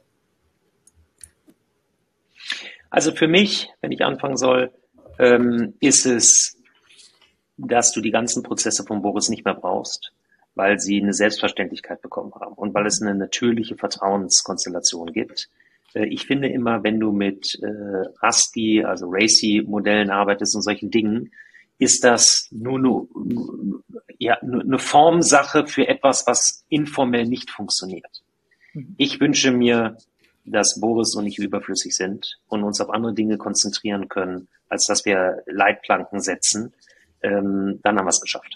Also für mich, wenn ich anfangen soll, ähm, ist es, dass du die ganzen Prozesse von Boris nicht mehr brauchst. weil sie eine Selbstverständlichkeit bekommen haben und weil es eine natürliche Vertrauenskonstellation gibt. Äh, ich finde immer, wenn du mit äh, ASCII, also RACI-Modellen arbeitest und solchen Dingen, ist das nur eine, ja, nur eine Formsache für etwas, was informell nicht funktioniert. Ich wünsche mir, dass Boris und ich überflüssig sind und uns auf andere Dinge konzentrieren können, als dass wir Leitplanken setzen. Ähm, dann haben wir es geschafft.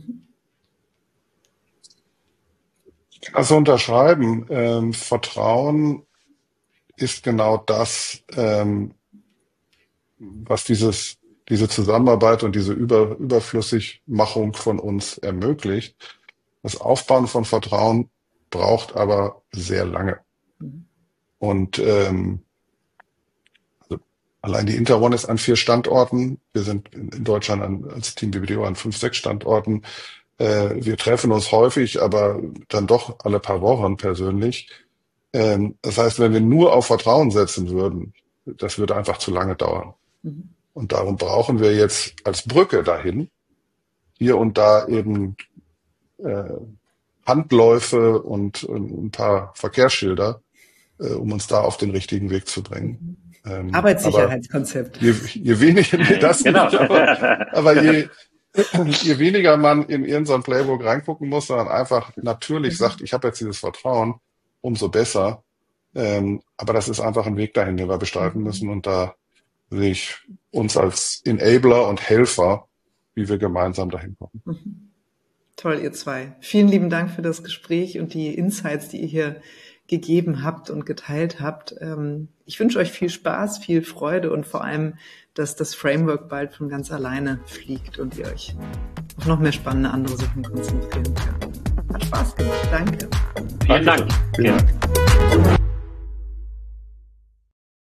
Also unterschreiben, ähm, Vertrauen ist genau das, ähm, was dieses, diese Zusammenarbeit und diese Über, Überflüssigmachung von uns ermöglicht. Das Aufbauen von Vertrauen braucht aber sehr lange. Und ähm, also allein die Interone ist an vier Standorten. Wir sind in, in Deutschland an, als Team B B D O an fünf, sechs Standorten. Äh, wir treffen uns häufig, aber dann doch alle paar Wochen persönlich. Ähm, das heißt, wenn wir nur auf Vertrauen setzen würden, das würde einfach zu lange dauern. Mhm. Und darum brauchen wir jetzt als Brücke dahin hier und da eben äh, Handläufe und, und ein paar Verkehrsschilder, äh, um uns da auf den richtigen Weg zu bringen. Ähm, Arbeitssicherheitskonzept. Je, je weniger, nee, das genau. nicht, aber, aber je, je weniger man in irgendein Playbook reingucken muss, sondern einfach natürlich sagt, ich habe jetzt dieses Vertrauen, umso besser. Ähm, aber das ist einfach ein Weg dahin, den wir bestreiten müssen. Und da sehe ich uns als Enabler und Helfer, wie wir gemeinsam dahin kommen. Mhm. Toll, ihr zwei. Vielen lieben Dank für das Gespräch und die Insights, die ihr hier gegeben habt und geteilt habt. Ich wünsche euch viel Spaß, viel Freude und vor allem, dass das Framework bald von ganz alleine fliegt und ihr euch auf noch mehr spannende andere Sachen konzentrieren könnt. Hat Spaß gemacht. Danke. Vielen Dank. Vielen Dank.